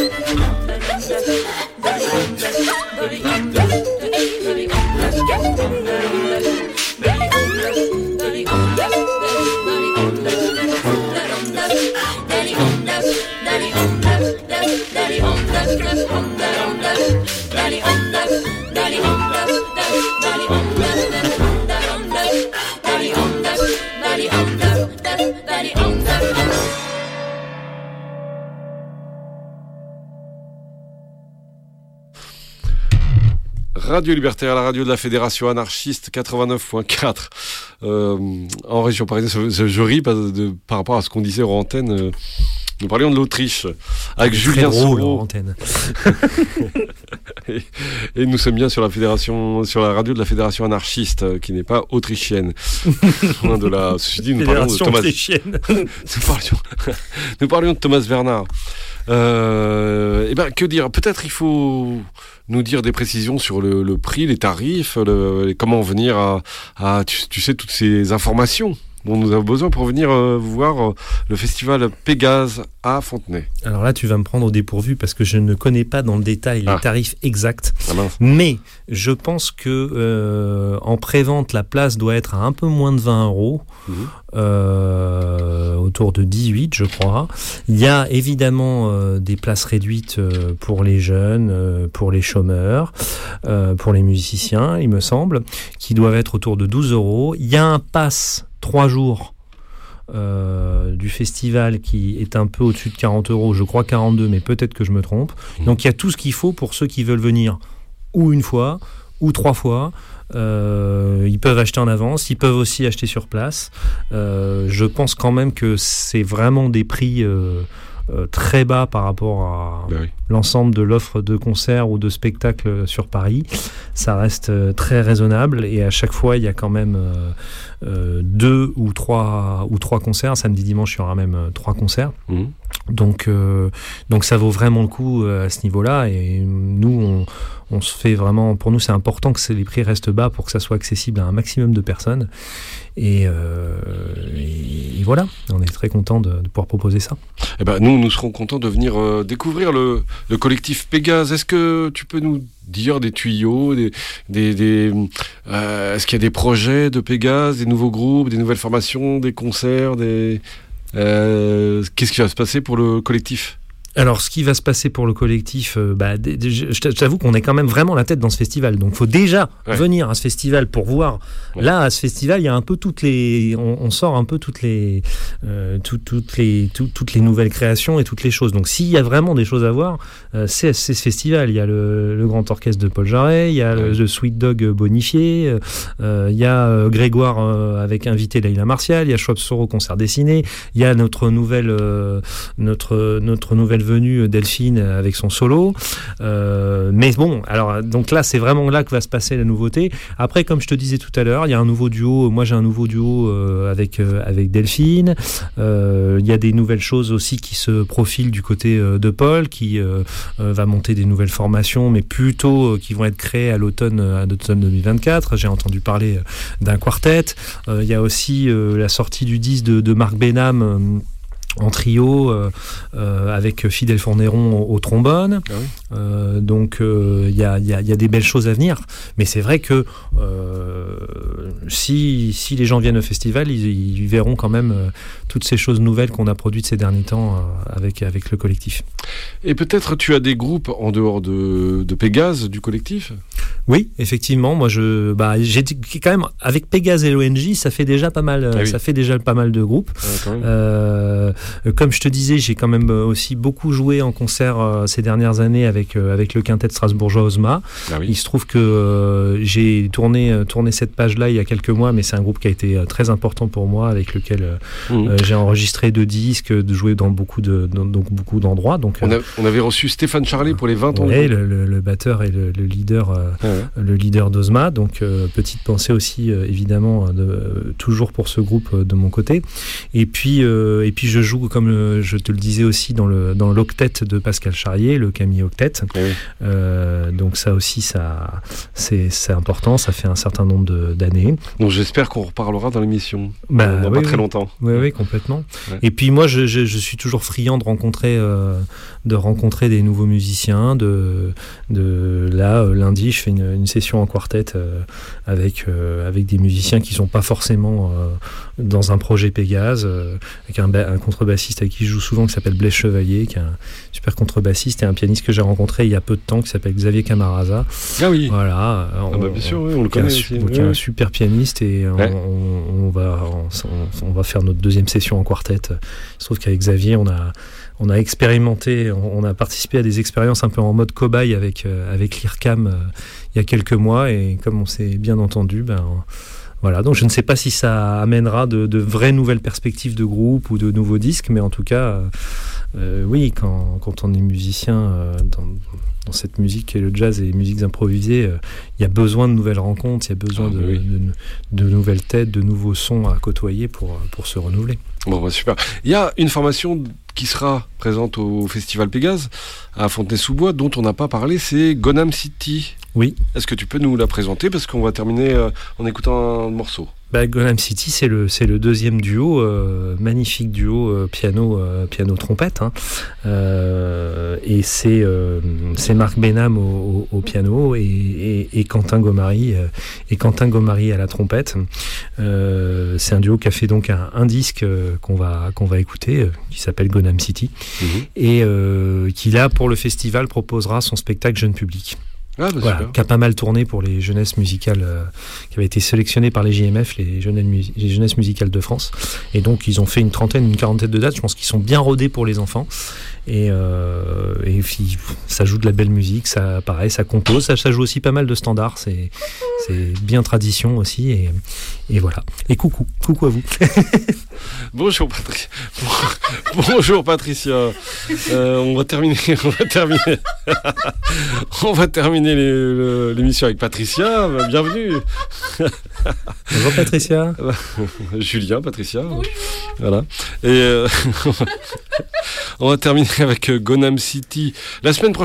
Radio Libertaire, la radio de la Fédération anarchiste 89.4 en région parisienne. Je ris par rapport à ce qu'on disait hors antenne. Nous parlions de l'Autriche avec Julien Soro. Et nous sommes bien sur la radio de la Fédération anarchiste, qui n'est pas autrichienne. Loin de la. Ceci dit, nous parlions de Thomas. Nous parlions de Thomas Bernhard. Que dire ? Peut-être il faut nous dire des précisions sur le prix, les tarifs, comment venir à tu sais, toutes ces informations dont nous avons besoin pour venir voir le festival Pégase à Fontenay. Alors là, tu vas me prendre au dépourvu parce que je ne connais pas dans le détail les tarifs exacts. Mais je pense que en pré-vente, la place doit être à un peu moins de 20 €, autour de 18, je crois. Il y a évidemment des places réduites pour les jeunes, pour les chômeurs, pour les musiciens, il me semble, qui doivent être autour de 12 €. Il y a un pass 3 jours du festival qui est un peu au-dessus de 40 €, je crois 42, mais peut-être que je me trompe. Donc il y a tout ce qu'il faut pour ceux qui veulent venir ou une fois ou 3 fois. Ils peuvent acheter en avance, ils peuvent aussi acheter sur place. Je pense quand même que c'est vraiment des prix très bas par rapport à l'ensemble de l'offre de concerts ou de spectacles sur Paris. Ça reste très raisonnable et à chaque fois il y a quand même 2 ou 3 concerts. Samedi, dimanche, il y aura même 3 concerts. Donc ça vaut vraiment le coup à ce niveau-là. Et nous, on se fait vraiment. Pour nous, c'est important que les prix restent bas pour que ça soit accessible à un maximum de personnes. Et voilà, on est très content de pouvoir proposer ça. Eh ben, nous serons contents de venir découvrir le collectif Pégase. Est-ce que tu peux nous dire des tuyaux, est-ce qu'il y a des projets de Pégase, des nouveaux groupes, des nouvelles formations, des concerts, qu'est-ce qui va se passer pour le collectif ? Alors, ce qui va se passer pour le collectif, je t'avoue qu'on est quand même vraiment la tête dans ce festival. Donc, il faut déjà venir à ce festival pour voir. Ouais. Là, à ce festival, il y a un peu on sort un peu toutes les nouvelles créations et toutes les choses. Donc, s'il y a vraiment des choses à voir, c'est ce festival. Il y a le Grand Orchestre de Paul Jarret, il y a le Sweet Dog bonifié, il y a Grégoire avec invité Leïla Martial, il y a Schwab Soro concert dessiné, il y a notre nouvelle venue Delphine avec son solo. Mais bon, alors donc là, c'est vraiment là que va se passer la nouveauté. Après, comme je te disais tout à l'heure, il y a un nouveau duo. Moi, j'ai un nouveau duo avec Delphine. Il y a des nouvelles choses aussi qui se profilent du côté de Paul, qui va monter des nouvelles formations, mais plutôt qui vont être créées à l'automne 2024. J'ai entendu parler d'un quartet. Il y a aussi la sortie du disque de Marc Benham en trio avec Fidel Fournéron au trombone. Donc il y a des belles choses à venir, mais c'est vrai que si les gens viennent au festival, ils verront quand même toutes ces choses nouvelles qu'on a produites ces derniers temps avec le collectif. Et peut-être tu as des groupes en dehors de Pégase, du collectif ? Oui, effectivement, moi j'ai quand même avec Pégase et l'ONJ, ça fait déjà pas mal, ça fait déjà pas mal de groupes. Comme je te disais, j'ai quand même aussi beaucoup joué en concert ces dernières années avec le quintet strasbourgeois Ozma. Il se trouve que j'ai tourné cette page-là il y a quelques mois, mais c'est un groupe qui a été très important pour moi, avec lequel j'ai enregistré 2 disques, joué dans beaucoup d'endroits. Donc, on avait reçu Stéphane Charlet pour les 20 ans. Oui, le batteur et le leader le leader d'Ozma. Donc petite pensée aussi évidemment toujours pour ce groupe de mon côté. Et puis je joue, comme je te le disais aussi, dans l'octet de Pascal Charrier, le Camille Octet. Donc ça aussi, c'est important, ça fait un certain nombre d'années. Donc j'espère qu'on reparlera dans l'émission dans pas très longtemps. Oui, complètement. Et puis moi, je suis toujours friand de rencontrer des nouveaux musiciens. Là, lundi, je fais une session en quartet avec des musiciens qui sont pas forcément dans un projet Pégase, avec un contrebassiste avec qui je joue souvent, qui s'appelle Blaise Chevalier, qui est un super contrebassiste, et un pianiste que j'ai rencontré il y a peu de temps qui s'appelle Xavier Camarasa. Ah oui. Voilà. Bien sûr, on le connaît aussi. Qui est un super pianiste, et on va faire notre deuxième session en quartet. Il se trouve qu'avec Xavier, on a expérimenté, on a participé à des expériences un peu en mode cobaye avec l'IRCAM il y a quelques mois, et comme on s'est bien entendu, voilà. Donc je ne sais pas si ça amènera de vraies nouvelles perspectives de groupe ou de nouveaux disques, mais en tout cas, oui, quand on est musicien dans cette musique qui est le jazz et les musiques improvisées, il y a besoin de nouvelles rencontres, il y a besoin de nouvelles têtes, de nouveaux sons à côtoyer pour se renouveler. Bon, super. Il y a une formation qui sera présente au Festival Pégase à Fontenay-sous-Bois, dont on n'a pas parlé, c'est Gonham City. Oui. Est-ce que tu peux nous la présenter, parce qu'on va terminer en écutant un morceau? Gonham City, c'est le deuxième duo, magnifique duo piano-trompette, et c'est Marc Benham au piano et Quentin Gomari à la trompette. C'est un duo qui a fait donc un disque qu'on va écouter, qui s'appelle Gonham City, et qui là pour le festival proposera son spectacle jeune public. Qui a pas mal tourné pour les jeunesses musicales, qui avait été sélectionné par les JMF, les jeunesses musicales de France. Et donc ils ont fait une quarantaine de dates. Je pense qu'ils sont bien rodés pour les enfants. Et ça joue de la belle musique, ça compose, ça joue aussi pas mal de standards. C'est bien tradition aussi. Et voilà. Et coucou à vous. Bonjour Patricia. On va terminer l'émission avec Patricia. Bienvenue. Bonjour Patricia. Julien, Patricia. Bonjour. Voilà. Et on va terminer avec Gonham City la semaine prochaine.